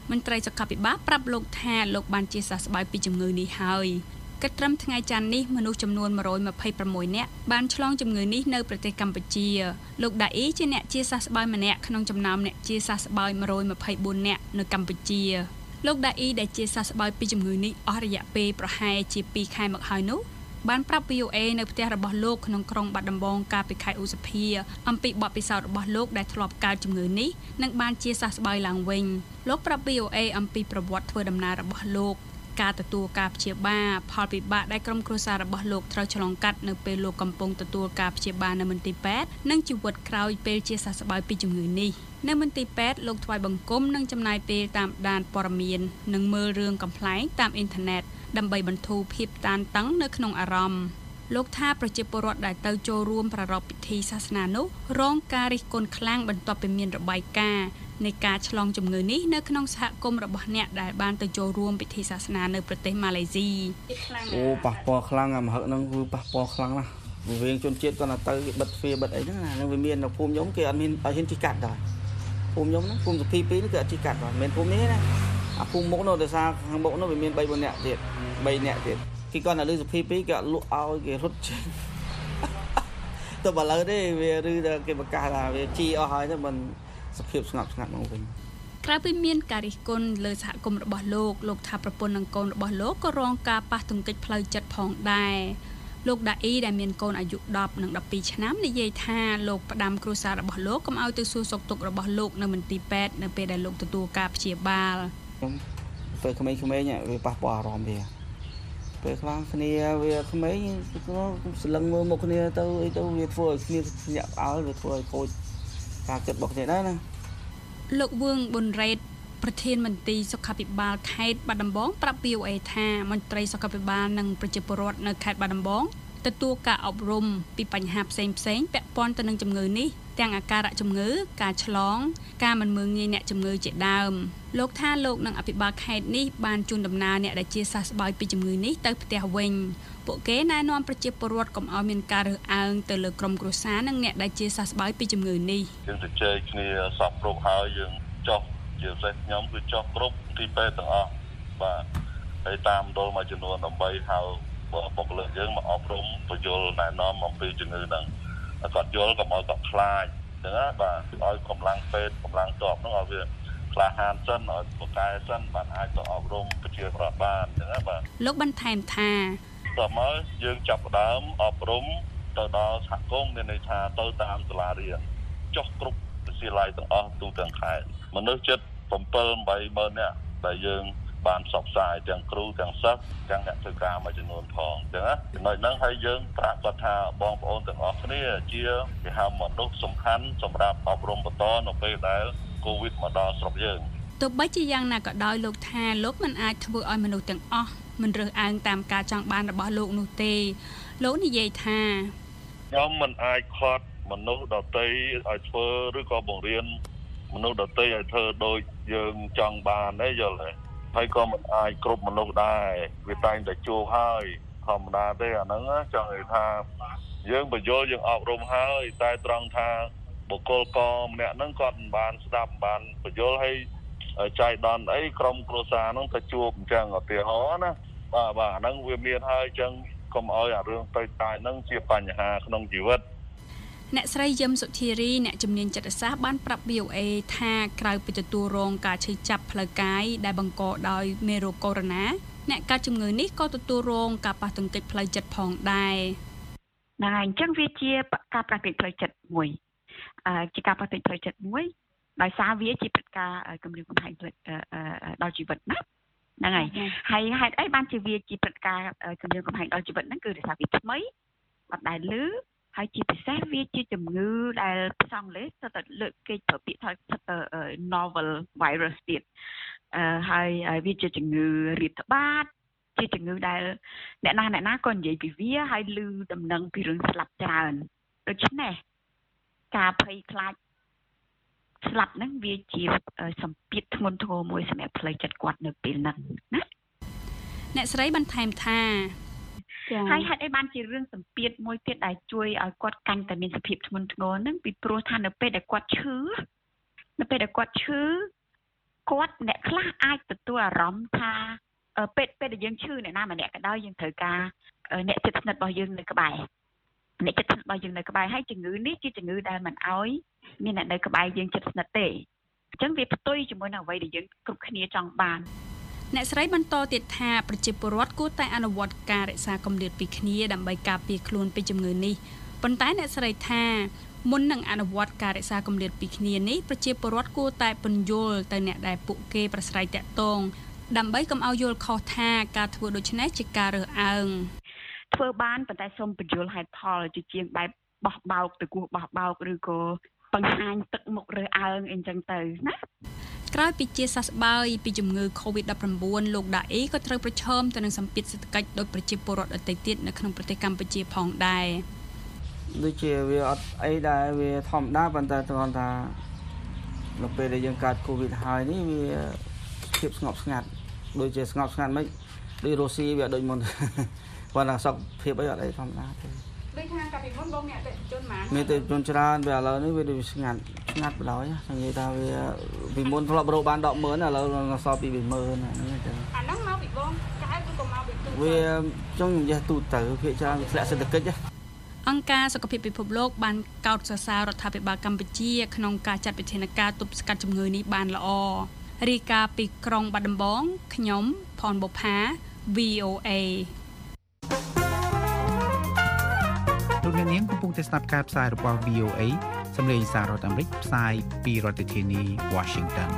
មន្ត្រីសុខាភិបាលប្រាប់លោកថាលោកបានជាសះស្បើយពីជំងឺនេះហើយគិតត្រឹមថ្ងៃច័ន្ទនេះមនុស្សចំនួនone hundred twenty-sixនាក់បានឆ្លងជំងឺនេះនៅប្រទេសកម្ពុជាលោកដាអ៊ីជាអ្នកជាសះស្បើយម្នាក់ក្នុងចំណោមអ្នកជាសះស្បើយone hundred twenty-fourនាក់នៅកម្ពុជាលោកដាអ៊ីដែលជាសះស្បើយពីជំងឺនេះអស់រយៈពេលប្រហែលជាtwoខែមកហើយនោះបានប្រាប់ V O A នៅផ្ទះរបស់លោកក្នុងក្រុងបាត់ដំបងកាលពីខែឧសភាអំពីបទពិសោធន៍របស់លោកដែលធ្លាប់កើតជំងឺនេះនិងបានជាសះស្បើយឡើងវិញលោកប្រាប់ V O A អំពីប្រវត្តិធ្វើដំណើររបស់លោកការទទួលការព្យាបាលផលពិបាកដែលក្រុមគ្រួសាររបស់លោកត្រូវឆ្លងកាត់នៅពេលលោកកំពុងទទួលការព្យាបាលនៅមន្ទីរពេទ្យនិងជីវិតក្រោយពេលជាសះស្បើយពីជំងឺនេះនៅមន្ទីរពេទ្យលោកថ្វាយបង្គំនិងចំណាយពេលតាមដានព័ត៌មាននិងមើលរឿងកំប្លែងតាមអ៊ីនធឺណិតដើម្បីបន្ធូរភាពតានតឹងនៅក្នុងអារម្មណ៍លោកថាប្រជាពលរដ្ឋដែលទៅចូលរួមប្រារព្ធពិធីសាសនានោះរងការរិះគន់ខ្លាំងបន្ទាប់ពីមានរបាយការណ៍នៃការឆ្លងជំងឺនេះនៅក្នុងសហគមន៍របស់អ្នកដែលបានទៅចូលរួមពិធីសាសនានៅប្រទេសម៉ាឡេស៊ីអូប៉ះពាល់ខ្លាំងអាមហឹកហ្នឹងគឺប៉ះពាល់ខ្លាំងណាស់វាងជនជាតិគាត់ទៅបិទទ្វារបិទអីហ្នឹងណានឹងវាមាននៅភូមិខ្ញុំគេអត់មានឲ្យហ៊ានជិះកាត់ដែរភូមិខ្ញុំហ្នឹងភូមិសុភីពីរនេះគេអត់ជិះកាត់ដែរមិនមែនភូមិនេះណាអាភូមិមុខនោះដោយសារខាងមុខនោះវាមានthree fourនាក់ទៀតthreeនាក់ទៀតគេគាត់នៅលើសុភីពីរគេអត់លក់ឲ្យគេរត់ចេញទៅបើលើទេវាឬគេប្រកាសថាវាជីអស់ហើយទៅមិនសភាពស្ងប់ស្ងាត់មកវិញក្រៅពីមានការរិះគន់លើសហគមន៍របស់លោកលោកថាប្រពន្ធនិងកូនរបស់លោកក៏រងការប៉ះទង្គិចផ្លូវចិត្តផងដែរលោកដាអ៊ីដែលមានកូនអាយុtenនិងtwelveឆ្នាំនិយាយថាលោកផ្ដាំគ្រួសាររបស់លោកកុំឲ្យទៅសួរសុខទុក្ខរបស់លោកនៅមន្ទីរពេទ្យនៅពេលដែលលោកទទួលការព្យាបាលខ្ញុំពេលក្មេងៗវាប៉ះពាល់អារម្មណ៍វាពេលខ្លះគ្នាវាក្មេងស្លឹងមើលមុខគ្នាទៅអីទៅវាធ្វើឲ្យគ្នាញាក់ផ្អើលវាធ្វើឲ្យខូចការគិតរបស់គ្នាដែរណាលោកវឿងប៊ុនរ៉េតប្រធានមន្ត្រីសុខាភិបាលខេត្តបាត់ដំបងប្រាប់ V O A ថាមន្ត្រីសុខាភិបាលនិងប្រជាពលរដ្ឋនៅខេត្តបាត់ដំបងទទួលការអប់រំពីបញ្ហាផ្សេងៗពាក់ព័ន្ធទៅនឹងជំងឺនេះទាំងអាការៈជំងឺការឆ្លងការមិនមើលងាយអ្នកជំងឺជាដើមលោកថាលោកនិងអភិបាលខេត្តនេះបានជូនដំណើរអ្នកដែលជាសះស្បើយពីជំងឺនេះទៅផ្ទះវិញពួកគេណែនាំប្រជាពលរដ្ឋកុំឲ្យមានការរើសអើងទៅលើក្រុមគ្រួសារនិងអ្នកដែលជាសះស្បើយពីជំងឺនេះយើងទៅជែកគ្នាសពគ្រប់ហើយយើងចុះជាពិសេសខ្ញុំគឺចុះគ្រប់ទីពេទ្យទាំងអស់បាទហើយតាមដុលមួយចំនួនដើម្បីហៅបុគ្គលិកយើងមកអប់រំបញ្យលណែនាំអំពីជំងឺហ្នឹងគាត់យល់កុំឲ្យគាត់ខ្លាចចឹងណាបាទឲ្យកម្លាំងពេទ្យកម្លាំងទ័ពហ្នឹងឲ្យវាក្លាហានសិនឲ្យបកកែសិនបានអាចទៅអប់រំប្រជាពលរដ្ឋបានចឹងណាបាទលោកបន្ថែមថាតើមកយើងចាប់ផ្ដើមអប់រំទៅដល់សហគមន៍មានន័យថាទៅតាមសាលារៀនចុះគ្រប់វិទ្យាល័យទាំងអស់ទូទាំងខេត្តមនុស្សជិតseven eightម៉ឺននាក់ដែលយើងបានផ្សព្វផ្សាយទាំងគ្រូទាំងសិស្សទាំងអ្នកធ្វើការមួយចំនួនផងអញ្ចឹងណាចំណុចហ្នឹងហើយយើងប្រាប់គាត់ថាបងប្អូនទាំងអស់គ្នាជាគេហៅមនុស្សសំខាន់សម្រាប់អប់រំបន្តនៅពេលដែលកូវីដមកដល់ស្រុកយើងទោះបីជាយ៉ាងណាក៏ដោយលោកថាលោកមិនអាចធ្វើឲ្យមនុស្សទាំងអស់មិនរើសអើងតាមការចង់បានរបស់លោកនោះទេលោកនិយាយថាខ្ញុំមិនអាចខាត់មនុស្សដទៃឲ្យធ្វើឬក៏បង្រៀនមនុស្សដទៃឲ្យធ្វើដូចយើងចង់បានទេយល់ទេហើយក៏មិនអាចគ្រប់មនុស្សដែរវាតែងតែជួបហើយធម្មតាទេអាហ្នឹងចង់និយាយថាយើងបញ្យល់យើងអប់រំហើយតែត្រង់ថាបុគ្គលកម្នាក់ហ្នឹងគាត់មិនបានស្ដាប់បានបញ្យល់ឲ្យចៃដន្យអីក្រុមគ្រួសារហ្នឹងទៅជួបអញ្ចឹងឧទាហរណ៍ណាបាទបាទអាហ្នឹងវាមានហើយអញ្ចឹងកុំឲ្យអារឿងតូចតាចហ្នឹងជាបញ្ហាក្នុងជីវិតអ្នកស្រីយឹមសុធារីអ្នកជំនាញចិត្តសាស្ត្របានប្រាប់ V O A ថាក្រៅពីទទួលរងការឈឺចាប់ផ្លូវកាយដែលបង្កដោយមេរោគកូវីដ អ្នកកើតជំងឺនេះក៏ទទួលរងការប៉ះទង្គិចផ្លូវចិត្តផងដែរហ្នឹងហើយអញ្ចឹងវាជាការប៉ះទង្គិចផ្លូវចិត្តមួយអឺជាការប៉ះទង្គិចផ្លូវចិត្តមួយដោយសារវាជាព្រឹត្តិការណ៍គំរាមកំហែងដល់ជីវិតណាហ្នឹងហើយហើយហេតុអីបានជាវាជាព្រឹត្តិការណ៍គំរាមកំហែងដល់ជីវិតហ្នឹងគឺដោយសារវាថ្មីអត់ដែលឮហើយជាពិសេសវាជាជំងឺដែលផ្សងលេសទៅតែលើកគេប្រើពាក្យថា novel virus ទៀតអឺហើយវាជាជំងឺរាតត្បាតជាជំងឺដែលអ្នកណាអ្នកណាក៏និយាយពីវាហើយឮដំណឹងពីរឿងស្លាប់ច្រើនដូច្នេះការភ័យខ្លាចស្លាប់ហ្នឹងវាជាសម្ពាធធ្ងន់ធ្ងរមួយសម្រាប់ផ្លូវចិត្តគាត់នៅពេលហ្នឹងណាអ្នកស្រីបន្ថែមថាហើយហេតុអីបានជារឿងសម្ពាធមួយទៀតដែលជួយឲ្យគាត់កាន់តែមានសភាពធ្ងន់ធ្ងរហ្នឹងពីព្រោះថានៅពេលដែលគាត់ឈឺនៅពេលដែលគាត់ឈឺគាត់អ្នកខ្លះអាចទទួលអារម្មណ៍ថាពេលពេលដែលយើងឈឺអ្នកណាម្នាក់ក៏ដោយយើងត្រូវការអ្នកជិតស្និទ្ធរបស់យើងនៅក្បែរអ្នកជិតស្និទ្ធរបស់យើងនៅក្បែរហើយជំងឺនេះជាជំងឺដែលមិនអោយមានអ្នកនៅក្បែរយើងជិតស្និទ្ធទេអញ្ចឹងវាផ្ទុយជាមួយនឹងអ្វីដែលយើងគ្រប់គ្នាចង់បានអ្នកស្រីបន្តទៀតថាប្រជាពលរដ្ឋគួរតែអនុវត្តការរក្សាគម្លាតពីគ្នាដើម្បីការពារខ្លួនពីជំងឺនេះប៉ុន្តែអ្នកស្រីថាមុននឹងអនុវត្តការរក្សាគម្លាតពីគ្នានេះប្រជាពលរដ្ឋគួរតែពន្យល់ទៅអ្នកដែលពួកគេប្រស្រ័យតាក់ទងដើម្បីកុំឲ្យយល់ខុសថាការធ្វើដូច្នេះជាការរើសអើងធ្វើបានប៉ុន្តែសូមពន្យល់ហេតុផលជាជាងបែបបោះបោកទៅគោះបោះបោកឬក៏បង្ហាញទឹកមុខរើសអើងអីចឹងទៅណាក្រោយពីជាសះស្បើយពីជំងឺ កូវីដ ដប់ប្រាំបួន លោកដាអេក៏ត្រូវប្រឈមទៅនឹងសម្ពាធសេដ្ឋកិច្ចដោយប្រជាពលរដ្ឋដទៃទៀតនៅក្នុងប្រទេសកម្ពុជាផងដែរដូចជាវាអត់អីដែរវាធម្មតាប៉ុន្តែគ្រាន់ថានៅពេលដែលយើងកើត Covid ហើយនេះវាភាពស្ងប់ស្ងាត់ដូចជាស្ងប់ស្ងាត់មិនដូចរុស្ស៊ីវាដូចមុនប៉ុន្តែសុខភាពអីអត់អីធម្មតាទេដូចថាកាលពីមុនបងអ្នកទៅជនម៉ានមានទៅជនច្រើនវាឥឡូវនេះវាដូចស្ងាត់ស្ងាត់បណ្ដោយនិយាយថាវាពីមុនធ្លាប់រកបាន ដប់ម៉ឺន ឥឡូវនៅសល់ពី ពីរម៉ឺន ហ្នឹងចឹងអាហ្នឹងមកពីបងចៅឬក៏មកពីទូវាចង់និយាយទូទៅភាគច្រើនធ្លាក់សេដ្ឋកិច្ចអង្គការសុខភាពពិភពលោកបានកោតសរសើររដ្ឋាភិបាលកម្ពុជាក្នុងការចាត់វិធានការទប់ស្កាត់ជំងឺនេះបានល្អរាយការណ៍ពីក្រុងបាត់ដំបងខ្ញុំផនបុប្ផា វី អូ เอលោកអ្នកនាងកំពុងតែស្ដាប់ការផ្សាយរបស់ វី អូ เอ សម្លេងសាររដ្ឋអាមេរិកផ្សាយពីរដ្ឋធានី Washington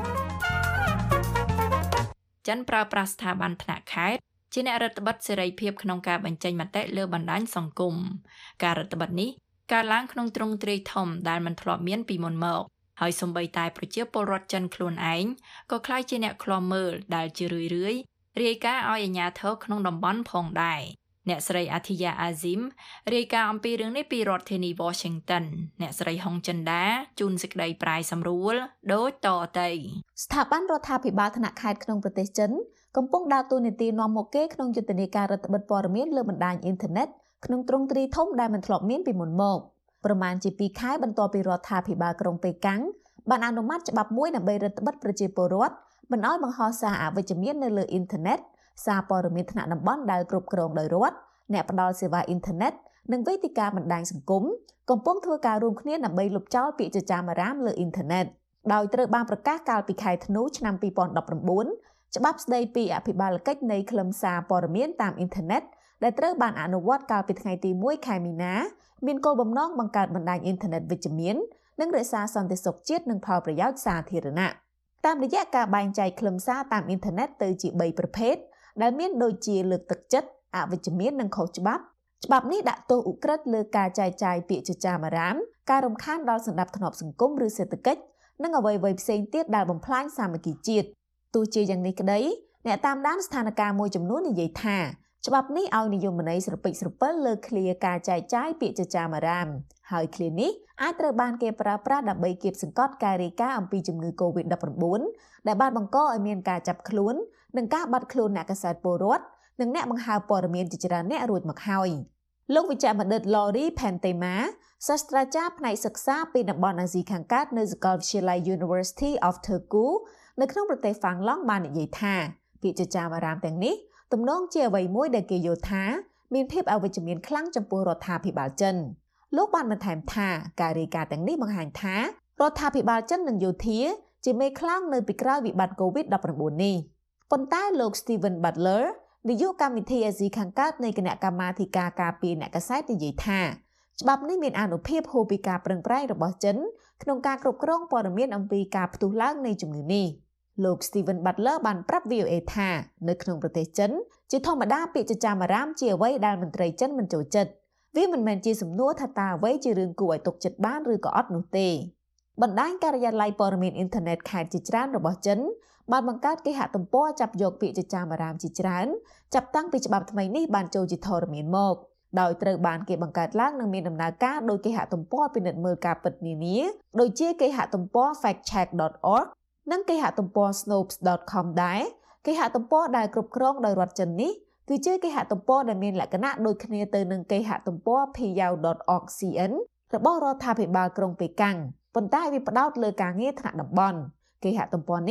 ចិនប្រើប្រាស់ស្ថាប័នថ្នាក់ខេត្តជាអ្នករដ្ឋបិទសេរីភាពក្នុងការបញ្ចេញមតិលើបណ្ដាញសង្គមការរដ្ឋបិទនេះកើតឡើងក្នុងទ្រង់ទ្រាយធំដែលមិនធ្លាប់មានពីមុនមកហើយសូម្បីតែប្រជាពលរដ្ឋចិនខ្លួនឯងក៏ក្លាយជាអ្នកឃ្លាំមើលដែលជារឿយៗរាយការណ៍ឲ្យអាជ្ញាធរក្នុងតំបន់ផងដែរអ្នកស្រីអាធីយ៉ាអាស៊ីមរាយការណ៍អំពីរឿងនេះពីរដ្ឋធានី Washington អ្នកស្រីហុងចិនដាជូនសេចក្តីប្រាយសម្រួលដូចតទៅស្ថាប័នរដ្ឋាភិបាលថ្នាក់ខេត្តក្នុងប្រទេសចិនកំពុងដើរតួនាទីនាំមុខគេក្នុងយុទ្ធនាការរដ្ឋបិទព័ត៌មានលើបណ្ដាញអ៊ីនធឺណិតក្នុងទ្រង់ទ្រាយធំដែលមិនធ្លាប់មានពីមុនមកប្រមាណជាពីរខែបន្ទាប់ពីរដ្ឋាភិបាលក្រុងប៉េកាំងបានអនុម័តច្បាប់មួយដើម្បីរដ្ឋបិទប្រជាពលរដ្ឋមិនឲ្យបង្ហោះសារអវិជ្ជមាននៅលើអ៊ីនធឺណិតសារព័ត៌មានថ្នាក់តំបន់ដែលគ្រប់គ្រងដោយរដ្ឋអ្នកផ្ដល់សេវាអ៊ីនធឺណិតនិងវេទិកាបណ្ដាញសង្គមកំពុងធ្វើការរួមគ្នាដើម្បីលុបចោលពាក្យចចាមអារាមលើអ៊ីនធឺណិតដោយត្រូវបានប្រកាសកាលពីខែធ្នូឆ្នាំពីរពាន់ដប់ប្រាំបួនច្បាប់ស្ដីពីអភិបាលកិច្ចនៃខ្លឹមសារព័ត៌មានតាមអ៊ីនធឺណិតដែលត្រូវបានអនុវត្តកាលពីថ្ងៃទីមួយខែមីនាមានគោលបំណងបង្កើតបណ្ដាញអ៊ីនធឺណិតវិជ្ជមាននិងរក្សាសន្តិសុខជាតិនិងផលប្រយោជន៍សាធារណៈតាមរយៈការបែងចែកខ្លឹមសារតាមអ៊ីនធឺណិតទៅជាបីប្រភេទដែលមានដូចជាលើកទឹកចិត្តអវិជ្ជមាននិងខុសច្បាប់ច្បាប់នេះដាក់ទោសឧក្រិដ្ឋលើការចែកចាយពាក្យចចាមអារាមការរំខានដល់សណ្ដាប់ធ្នាប់សង្គមឬសេដ្ឋកិច្ចនិងអ្វីៗផ្សេងទៀតដែលបំផ្លាញសាមគ្គីជាតិទោះជាយ៉ាងនេះក្តីអ្នកតាមដានស្ថានភាពមួយចំនួននិយាយថាច្បាប់នេះឲ្យនិយមន័យស្រពេចស្រពិលលើឃ្លាការចែកចាយពាក្យចចាមអារាមហើយឃ្លានេះអាចត្រូវបានគេប្រើប្រាស់ដើម្បីគៀបសង្កត់ការរាយការណ៍អំពីជំងឺ កូវីដ ដប់ប្រាំបួន ដែលបានបង្កឲ្យមានការចាប់ខ្លួននិងការបាត់ខ្លួនអ្នកកាសែតពលរដ្ឋនិងអ្នកបង្ហើបព័ត៌មានជាច្រើនអ្នករួចមកហើយលោកវិជ្ជបណ្ឌិត Lori Pentema សាស្ត្រាចារ្យផ្នែកសិក្សាពីតំបន់អាស៊ីខាងកើតនៅសាកលវិទ្យាល័យ University of Turku នៅក្នុងប្រទេសហ្វាំងឡង់បាននិយាយថាពាក្យចចាមអារាមទាំងនេះទំនងជាអ្វីមួយដែលគេយល់ថាមានភាពអវិជ្ជមានខ្លាំងចំពោះរដ្ឋាភិបាលចិនលោកបានបន្ថែមថាការរាយការណ៍ទាំងនេះបង្ហាញថារដ្ឋាភិបាលចិននិងយោធាជាមេខ្លាំងនៅពីក្រោយវិបត្តិ កូវីដ ដប់ប្រាំបួន នេះប៉ុន្តែលោក Steven Butler នាយកកម្មវិធីអាស៊ីខាងកើតនៃគណៈកម្មាធិការការពារអ្នកកាសែតនិយាយថាច្បាប់នេះមានអានុភាពហួសពីការប្រឹងប្រែងរបស់ចិនក្នុងការគ្រប់គ្រងព័ត៌មានអំពីការផ្ទុះឡើងនៃជំងឺនេះលោក Steven Butler បានប្រាប់ វី អូ เอ ថានៅក្នុងប្រទេសចិនជាធម្មតាពាក្យចចាមអារាមជាអ្វីដែលមន្ត្រីចិនមិនចូលចិត្តវាមិនមែនជាសំណួរថាតើអ្វីជារឿងគួរឲ្យទុកចិត្តបានឬក៏អត់នោះទេបណ្ដាញការិយាល័យព័ត៌មានអ៊ីនធឺណិតខេត្តជាច្រើនរបស់ចិនបានបង្កើតគេហទំព័រចាប់យកពាក្យចចាមអារាមជាច្រើនចាប់តាំងពីច្បាប់ថ្មីនេះបានចូលជាធរមានមកដោយត្រូវបានគេបង្កើតឡើងនិងមានដំណើរការដោយគេហទំព័រពិនិត្យមើលការពិតនានាដូចជាគេហទំព័រ fact check ដត org និងគេហទំព័រ snopes ដត com ដែរគេហទំព័រដែលគ្រប់គ្រងដោយរដ្ឋចិននេះគឺជាគេហទំព័រដែលមានលក្ខណៈដូចគ្នាទៅនឹងគេហទំព័រ ភីយ៉ាវ ដត org ស៊ី អិន របស់រដ្ឋាភិបាលក្រុងប៉េកាំងប៉ុន្តែវាផ្ដោតលើការងារថ្នាក់តំបន់គេហទំព័រនេះ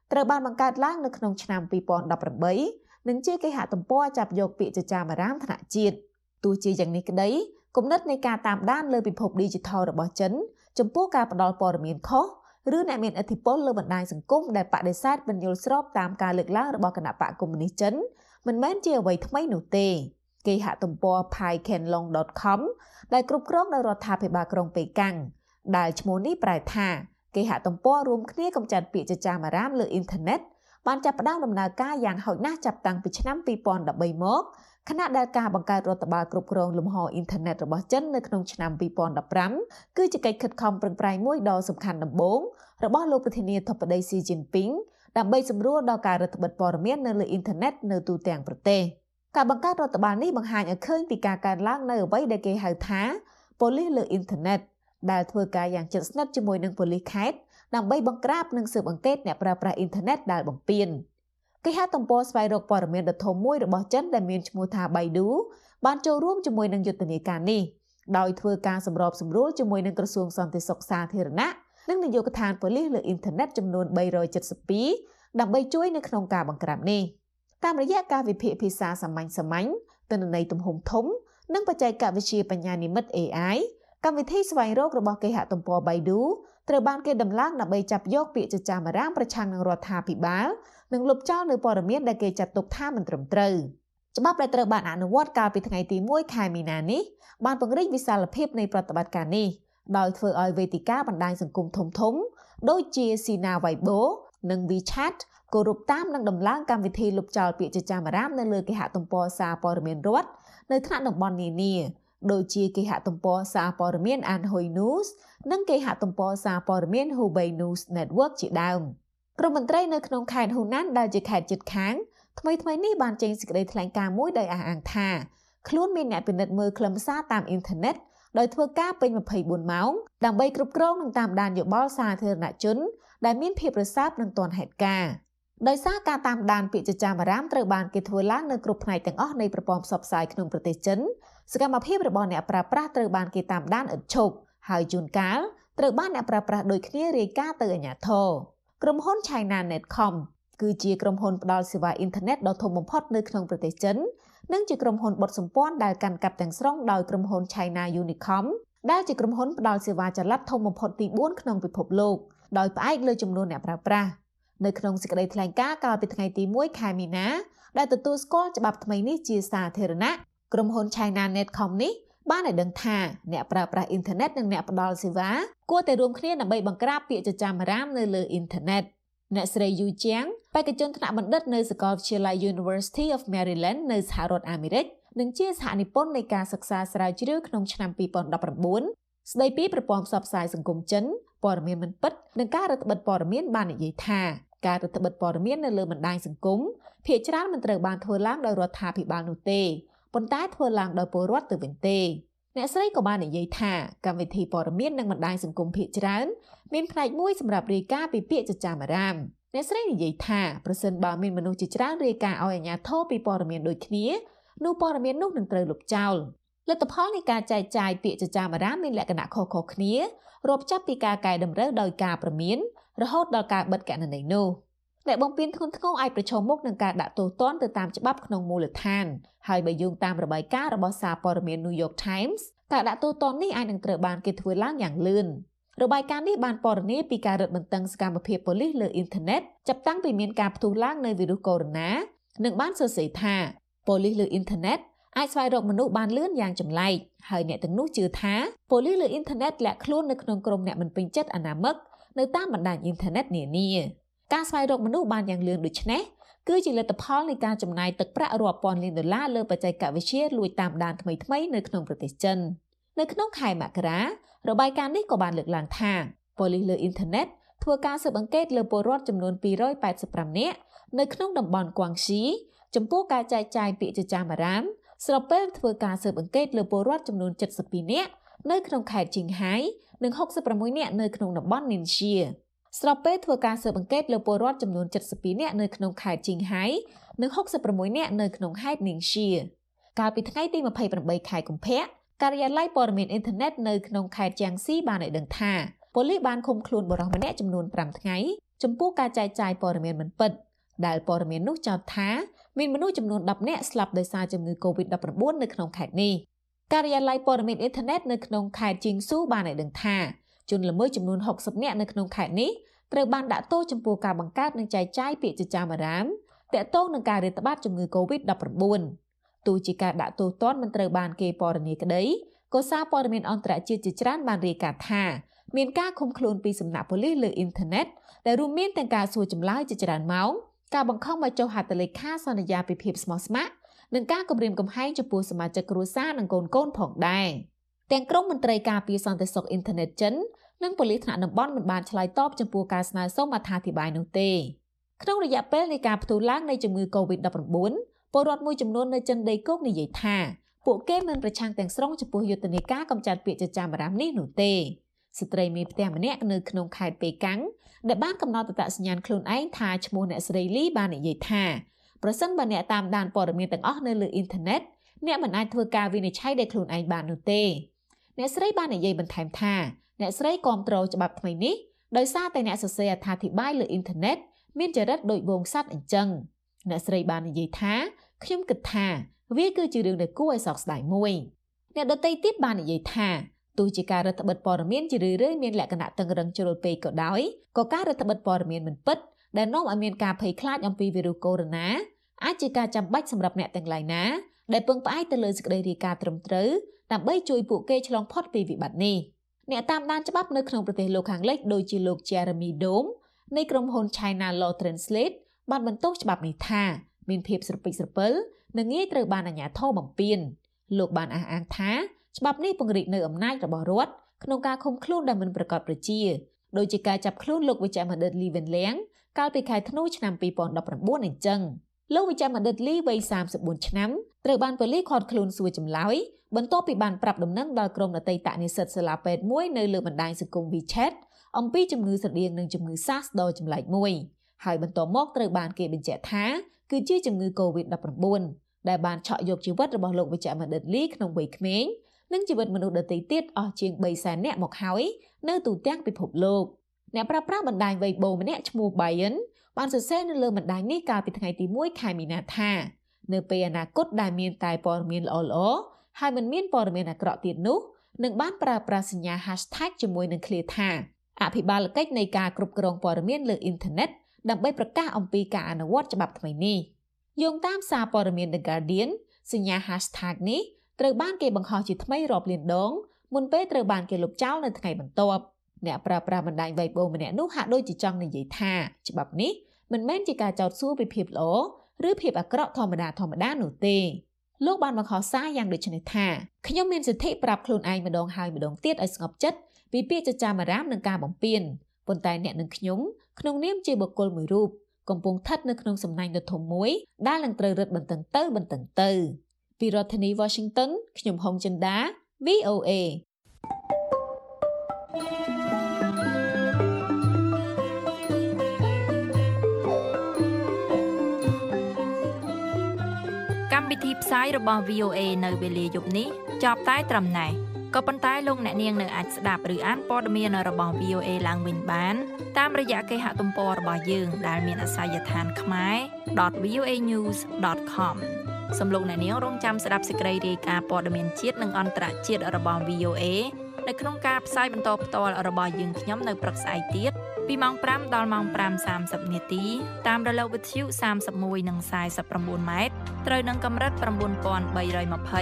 ត្រូវបានបង្កើតឡើងនៅក្នុងឆ្នាំពីរពាន់ដប់ប្រាំបីនិងជាគេហទំព័រចាប់យកពាក្យចចាមអារាមថ្នាក់ជាតិទោះជាយ៉ាងនេះក្តីគំនិតនៃការតាមដានលើពិភព Digital របស់ចិនចំពោះការផ្ដល់ព័ត៌មានខុសឬអ្នកមានឥទ្ធិពលលើបណ្ដាញសង្គមដែលបដិសេធមិនយល់ស្របតាមការលើកឡើងរបស់គណៈបកកុម្មុយនីសចិនមិនមែនជាអ្វីថ្មីនោះទេគេហទំព័រ pai kenlong dot com ដែលគ្រប់គ្រងដោយរដ្ឋាភិបាលក្រុងប៉េកាំងដែលឈ្មោះនេះប្រែថាគេហទំព័ររួមគ្នាកម្ចាត់ពាក្យចចាមអារាមលើអ៊ីនធឺណិតបានចាប់ផ្ដើមដំណើរការយ៉ាងហោចណាស់ចាប់តាំងពីឆ្នាំពីរពាន់ដប់បីមកខណៈដែលការបង្កើតរដ្ឋបាលគ្រប់គ្រងលំហអ៊ីនធឺណិតរបស់ចិននៅក្នុងឆ្នាំពីរពាន់ដប់ប្រាំគឺជាកិច្ចខិតខំប្រឹងប្រែងមួយដ៏សំខាន់ដំបូងរបស់លោកប្រធានាធិបតីស៊ីជីនពីងដើម្បីសម្រួលដល់ការរដ្ឋបិទព័ត៌មាននៅលើអ៊ីនធឺណិតនៅទូទាំងប្រទេសការបង្កើតរដ្ឋបាលនេះបង្ហាញឲ្យឃើញពីការកើនឡើងនៅអ្វីដែលគេហៅថាប៉ូលីសលើអ៊ីនធឺណិតដែលធ្វើការយ៉ាងជិតស្និទ្ធជាមួយនឹងប៉ូលីសខេត្តដើម្បីបង្ក្រាបនិងស៊ើបអង្កេតអ្នកប្រើប្រាស់អ៊ីនធឺណិតដែលបំពានគេហទំព័រស្វែងរកព័ត៌មានដ៏ធំមួយរបស់ចិនដែលមានឈ្មោះថា Baidu បានចូលរួមជាមួយនឹងយុទ្ធនាការនេះដោយធ្វើការសម្របសម្រួលជាមួយនឹងក្រសួងសន្តិសុខសាធារណៈនិងនាយកដ្ឋានប៉ូលីសលើអ៊ីនធឺណិតចំនួនបីរយ칠십ពីរដើម្បីជួយនៅក្នុងការបង្ក្រាបនេះតាមរយៈការវិភាគភាសាសាមញ្ញសាមញ្ញទិន្នន័យទំហំធំនិងបច្ចេកវិទ្យាបញ្ញានិម្មិត A I កម្មវិធីស្វែងរករបស់គេហទំព័រ Baidu ត្រូវបានគេដំឡើងដើម្បីចាប់យកពាក្យចចាមអារាមប្រឆាំងនឹងរដ្ឋាភិបាលនិងលុបចោលនៅព័ត៌មានដែលគេចាត់ទុកថាមិនត្រឹមត្រូវច្បាប់ដែលត្រូវបានអនុវត្តកាលពីថ្ងៃទីមួយខែមីនានេះបានពង្រីកវិសាលភាពនៃប្រតិបត្តិការនេះដោយធ្វើឲ្យវេទិកាបណ្ដាញសង្គមធំធំដូចជា Sina Weibo និង WeChat គោរពតាមនិងដំឡើងកម្មវិធីលុបចោលពាក្យចចាមអារាមនៅលើគេហទំព័រសារព័ត៌មានរដ្ឋនៅថ្នាក់តំបន់នានាដូចជាគេហទំព័រសារព័ត៌មាន Anhui News និងគេហទំព័រសារព័ត៌មាន Hubei News Network ជាដើមក្រុមមន្ត្រីនៅក្នុងខេត្តហ៊ូណានដែលជាខេត្តជិតខាងថ្មីថ្មីនេះបានចេញសេចក្តីថ្លែងការណ៍មួយដោយអះអាងថាខ្លួនមានអ្នកពិនិត្យមើលខ្លឹមសារតាមអ៊ីនធឺណិតដោយធ្វើការពេញម្ភៃបួនម៉ោងដើម្បីគ្រប់គ្រងនិងតាមដានយោបល់សាធារណជនដែលមានភាពរសើបនិងទាន់ហេតុការណ៍ដោយសារការតាមដានពាក្យចចាមអារាមត្រូវបានគេធ្វើឡើងនៅគ្រប់ផ្នែកទាំងអស់នៃប្រព័ន្ធផ្សព្វផ្សាយក្នុងប្រទេសចិនសកម្មភាពរបស់អ្នកប្រើប្រាស់ត្រូវបានគេតាមដានឥតឈប់ហើយជួនកាលត្រូវបានអ្នកប្រើប្រាស់ដូចគ្នារាយការណ៍ទៅអាជ្ញាធរក្រុមហ៊ុន China Netcom គឺជាក្រុមហ៊ុនផ្ដល់សេវាអ៊ីនធឺណិតដ៏ធំបំផុតនៅក្នុងប្រទេសចិននិងជាក្រុមហ៊ុនបត់សម្ព័ន្ធដែលកាន់កាប់ទាំងស្រុងដោយក្រុមហ៊ុន China Unicom ដែលជាក្រុមហ៊ុនផ្ដល់សេវាចល័តធំបំផុតទីបួនក្នុងពិភពលោកដោយផ្អែកលើចំនួនអ្នកប្រើប្រាស់នៅក្នុងសេចក្តីថ្លែងការណ៍កាលពីថ្ងៃទីមួយខែមីនាដែលទទួលស្គាល់ច្បាប់ថ្មីនេះជាសាធារណៈក្រុមហ៊ុន China Netcom នេះបានឲ្យដឹងថាអ្នកប្រើប្រាស់អ៊ីនធឺណិតនិងអ្នកផ្ដល់សេវាគួរតែរួមគ្នាដើម្បីបង្ក្រាបពាក្យចចាមអារាមនៅលើអ៊ីនធឺណិតអ្នកស្រីយូជាងបេក្ខជនថ្នាក់បណ្ឌិតនៅសាកលវិទ្យាល័យ University of Maryland នៅសហរដ្ឋអាមេរិកនិងជាសហនិពន្ធនៃការសិក្សាស្រាវជ្រាវក្នុងឆ្នាំពីរពាន់ដប់ប្រាំបួនស្ដីពីប្រព័ន្ធផ្សព្វផ្សាយសង្គមចិនព័ត៌មានមិនពិតនិងការរដ្ឋបិទព័ត៌មានបាននិយាយថាការរដ្ឋបិទព័ត៌មាននៅលើបណ្ដាញសង្គមភាគច្រើនមិនត្រូវបានធ្វើឡើងដោយរដ្ឋាភិបាលនោះទេប៉ុន្តែធ្វើឡើងដោយពលរដ្ឋទៅវិញទេអ្នកស្រីក៏បាននិយាយថាកម្មវិធីព័ត៌មាននិងបណ្ដាញសង្គមភាគច្រើនមានផ្នែកមួយសម្រាប់រាយការណ៍ពីពាក្យចចាមអារាមអ្នកស្រីនិយាយថាប្រសិនបើមានមនុស្សជាច្រើនរាយការណ៍ឲ្យអាជ្ញាធរពីព័ត៌មានដូចគ្នានោះព័ត៌មាននោះនឹងត្រូវលុបចោលលទ្ធផលនៃការចែកចាយពាក្យចចាមអារាមមានលក្ខណៈខុសៗគ្នារាប់ចាប់ពីការកែតម្រូវដោយការព្រមានរហូតដល់ការបិទគណនីនោះអ្នកបំពេញធ្ងន់ធ្ងរអាចប្រឈមមុខនឹងការដាក់ទោសទណ្ឌទៅតាមច្បាប់ក្នុងមូលដ្ឋានហើយបើយោងតាមរបាយការណ៍របស់សារព័ត៌មាន New York Times ការដាក់ទោសទណ្ឌនេះអាចនឹងត្រូវបានគេធ្វើឡើងយ៉ាងលឿនរបាយការណ៍នេះបានពណ៌នាពីការរឹតបន្តឹងសកម្មភាពប៉ូលីសលើអ៊ីនធឺណិតចាប់តាំងពីមានការផ្ទុះឡើងនៃវីរុសកូវីដ -និងបានសរសេរថាប៉ូលីសលើអ៊ីនធឺណិតអាចស្វែងរកមនុស្សបានលឿនយ៉ាងចម្លែកហើយអ្នកទាំងនោះជឿថាប៉ូលីសលើអ៊ីនធឺណិតលាក់ខ្លួននៅក្នុងក្រុមអ្នកមិនពេញចិត្តអនាមិកនៅតាមបណ្ដាញអ៊ីនធឺណិតនានាការស្វែងរកមនុស្សបានយ៉ាងលឿនដូចនេះគឺជាលទ្ធផលនៃការចំណាយទឹកប្រាក់រាប់ពាន់លានដុល្លារលើបច្ចេកវិទ្យាលួចតាមដានថ្មីៗនៅក្នុងប្រទេសចិននៅក្នុងខែមករារបាយការណ៍នេះក៏បានលើកឡើងថាប៉ូលីសលើអ៊ីនធឺណិតធ្វើការស៊ើបអង្កេតលើពលរដ្ឋចំនួនពីររយប៉ែតសិបប្រាំនាក់នៅក្នុងតំបន់គួងស៊ីចំពោះការចែកចាយពាក្យចចាមអារាមស្របពេលធ្វើការស៊ើបអង្កេតលើពលរដ្ឋចំនួនเจ็ดสิบពីរនាក់នៅក្នុងខេត្តជីងហៃនិងหกสิบหกនាក់នៅក្នុងតំបន់នីនឈៀស្របពេលធ្វើការស៊ើបអង្កេតលើពលរដ្ឋចំនួនเจ็ดสิบពីរនាក់នៅក្នុងខេត្តជីងហៃនិងหกสิบหกនាក់នៅក្នុងខេត្តនីនឈៀកាលពីថ្ងៃទីยี่สิบแปดខែកុម្ភៈការិយាល័យព័ត៌មានអ៊ីនធឺណិតនៅក្នុងខេត្តជាងស៊ីបានឲ្យដឹងថាប៉ូលីសបានឃុំខ្លួនបុរសម្នាក់ចំនួនប្រាំថ្ងៃចំពោះការចែកចាយព័ត៌មានមិនពិតដែលព័ត៌មាននោះចោទថាមានមនុស្សចំនួនដប់នាក់ស្លាប់ដោយសារជំងឺ កូវីដ ដប់ប្រាំបួន នៅក្នុងខេត្តនេះការិយាល័យព័ត៌មានអ៊ីនធឺណិតនៅក្នុងខេត្តជីងស៊ូបានឲ្យដឹងថាជនល្មើសចំនួនហុកសិបនាក់នៅក្នុងខេត្តនេះត្រូវបានដាក់ទោសចំពោះការបង្កើតនិងចែកចាយពាក្យចចាមអារាមទាក់ទងនឹងការរាតត្បាតជំងឺ កូវីដ ដប់ប្រាំបួន ទោះជាការដាក់ទោសទណ្ឌមិនត្រូវបានគេពណ៌នាក្តីក៏សារព័ត៌មានអន្តរជាតិជាច្រើនបានរាយការណ៍ថាមានការឃុំខ្លួនពីសំណាក់ប៉ូលីសលើអ៊ីនធឺណិតដែលរួមមានទាំងការសួរចម្លើយជាច្រើនម៉ោងការបង្ខំឲ្យចុះហត្ថលេខាសន្យាពីភាពស្មោះស្ម័គ្រនិងការគំរាមកំហែងចំពោះសមាជិកគ្រួសារនិងកូនកូនផងដែរទាំងក្រុមមន្ត្រីការពារសន្តិសុខអ៊ីនធឺណិតចិននិងប៉ូលីសថ្នាក់តំបន់មិនបានឆ្លើយតបចំពោះការស្នើសុំអត្ថាធិប្បាយនោះទេក្នុងរយៈពេលនៃការផ្ទុះឡើងនៃជំងឺ កូវីដ ដប់ប្រាំបួន ពលរដ្ឋមួយចំនួននៅចិនដីគោកនិយាយថាពួកគេមិនប្រឆាំងទាំងស្រុងចំពោះយុទ្ធនាការកម្ចាត់ពាក្យចចាមអារាមនេះនោះទេស្ត្រីមេផ្ទះម្នាក់នៅក្នុងខេត្តប៉េកាំងដែលបានកំណត់អត្តសញ្ញាណខ្លួនឯងថាឈ្មោះអ្នកស្រីលីបាននិយាយថាប្រសិនបើអ្នកតាមដានព័ត៌មានទាំងអស់នៅលើអ៊ីនធឺណិតអ្នកមិនអាចធ្វើការវិនិច្ឆ័យដោយខ្លួនឯងបាននោះទេអ្នកស្រីបាននិយាយបន្ថែមថាអ្នកស្រីគាំទ្រច្បាប់ថ្មីនេះដោយសារតែអ្នកសរសេរអត្ថាធិប្បាយលើអ៊ីនធឺណិតមានចរិតដូចវងស័តអញ្ចឹងអ្នកស្រីបាននិយាយថាខ្ញុំគិតថាវាគឺជារឿងដែលគួរឲ្យសោកស្ដាយមួយអ្នកដទៃទៀតបាននិយាយថាទោះជាការរដ្ឋបិទព័ត៌មានជារឿយៗមានលក្ខណៈតឹងរឹងជ្រុលពេកក៏ដោយក៏ការរដ្ឋបិទព័ត៌មានមិនពិតដែលនាំឲ្យមានការភ័យខ្លាចអំពីវីរុសកូវីដ អាចជាការចាំបាច់សម្រាប់អ្នកទាំងឡាយណាដែលពឹងផ្អែកទៅលើសេចក្តីរាយការណ៍ត្រឹមត្រូវដើម្បីជួយពួកគេឆ្លងផុតពីវិបត្តិនេះអ្នកតាមដានច្បាប់នៅក្នុងប្រទេសលោកខាងលិចដូចជាលោក Jeremy Dome នៃក្រុមហ៊ុន China Law Translate បានបន្ទោសច្បាប់នេះថាមានភាពស្រពេចស្រពិលនិងងាយត្រូវបានអាជ្ញាធរបំពានលោកបានអះអាងថាច្បាប់នេះពង្រីកនៅអំណាចរបស់រដ្ឋក្នុងការឃុំខ្លួនដែលមិនប្រកបប្រជាដោយជាការចាប់ខ្លួនលោកវិជ្ជបណ្ឌិត Lee Wenliang កាលពីខែធ្នូឆ្នាំពីរពាន់ដប់ប្រាំបួនអញ្ចឹងលោកវិជ្ជបណ្ឌិត Lee វ័យសាមសិបបួនឆ្នាំត្រូវបានប៉ូលីសឃាត់ខ្លួនសួរចម្លើយបន្ទាប់ពីបានប្រាប់ដំណឹងដល់ក្រុមអតីតនិស្សិតសាលាពេទ្យមួយនៅលើបណ្ដាញសង្គម WeChat អំពីជំងឺស្រដៀងនឹងជំងឺ SARS ដ៏ចម្លែកមួយហើយបន្ទាប់មកត្រូវបានគេបញ្ជាក់ថាគឺជាជំងឺ កូវីដ ដប់ប្រាំបួន ដែលបានឆក់យកជីវិតរបស់លោកវិជ្ជបណ្ឌិត Lee ក្នុងវ័យក្មេងនិងជីវិតមនុស្សដទៃទៀតអស់ជាងបីសែននាក់មកហើយនៅទូទាំងពិភពលោកអ្នកប្រើប្រាស់បណ្ដាញ Weibo ម្នាក់ឈ្មោះ Bayan បានសរសេរនៅលើបណ្ដាញនេះកាលពីថ្ងៃទីមួយខែមីនាថានៅពេលអនាគតដែលមានតែព័ត៌មានល្អៗហើយមិនមានព័ត៌មានអាក្រក់ទៀតនោះនឹងបានប្រើប្រាស់សញ្ញា hashtag ជាមួយនឹងឃ្លាថាអភិបាលកិច្ចនៃការគ្រប់គ្រងព័ត៌មានលើអ៊ីនធឺណិតដើម្បីប្រកាសអំពីការអនុវត្តច្បាប់ថ្មីនេះយោងតាមសារព័ត៌មាន The Guardian សញ្ញា hashtag នេះត្រូវបានគេបង្ហោះជាថ្មីរាប់លានដងមុនពេលត្រូវបានគេលុបចោលនៅថ្ងៃបន្ទាប់អ្នកប្រើប្រាស់បណ្ដាញ Weibo ម្នាក់នោះហាក់ដូចជាចង់និយាយថាច្បាប់នេះមិនមែនជាការចោទសួរពីភាពល្អឬភាពអាក្រក់ធម្មតាធម្មតានោះទេលោកបានបង្ហោះសារយ៉ាងដូចនេះថាខ្ញុំមានសិទ្ធិប្រាប់ខ្លួនឯងម្ដងហើយម្ដងទៀតឲ្យស្ងប់ចិត្តពីពាក្យចចាមអារាមនិងការបំពានប៉ុន្តែអ្នកនិងខ្ញុំក្នុងនាមជាបុគ្គលមួយរូបកំពុងស្ថិតនៅក្នុងសំណាញ់ដ៏ធំមួយដែលនឹងត្រូវរឹតបន្តឹងទៅបន្តឹងទៅពីរដ្ឋធានី Washington ខ្ញុំហុងចិន្តា វី អូ เอកម្មវិធីផ្សាយរបស់ វី អូ เอ នៅវេលាយប់នេះចប់តែត្រឹមណេះក៏ប៉ុន្តែលោកអ្នកនាងនៅអាចស្ដាប់ឬអានព័ត៌មានរបស់ វី អូ เอ ឡើងវិញបានតាមរយៈគេហទំព័ររបស់យើងដែលមានអាសយដ្ឋាន ខ្មែរ ដត វី អូ เอ ញូស ដត ខម សំលោកអ្នកនាងរងចាំស្ដាប់សេចក្តីរាយការណ៍ព័ត៌មានជាតិនិងអន្តរជាតិរបស់ វី អូ เอ នៅក្នុងការផ្សាយបន្តផ្ទាល់របស់យើងខ្ញុំនៅព្រឹកស្អែកទៀតពីម៉ោងប្រាំដល់ម៉ោងប្រាំសាមសិបនាទីតាមរលកវិទ្យុសាមសិបមួយនិងសាយសិបប្រាំបួនម៉ែត្រត្រូវនឹងកម្រិត៩បី២០ ៥៩១៥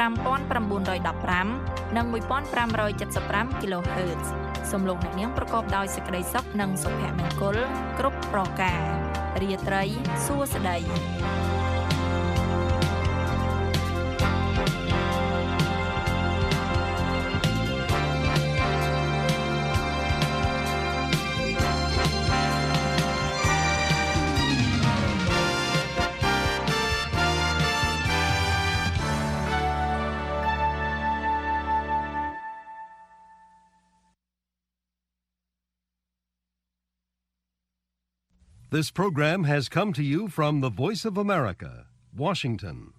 និងមួយប្រាំប្រាំចិតសិបប្រាំ kHz សំលោកអ្នកនាងប្រកបដោយសេចក្តីសុខនិងសុភមង្គលគ្រប់ប្រការរាត្រីសួស្តី This program has come to you from the Voice of America, Washington.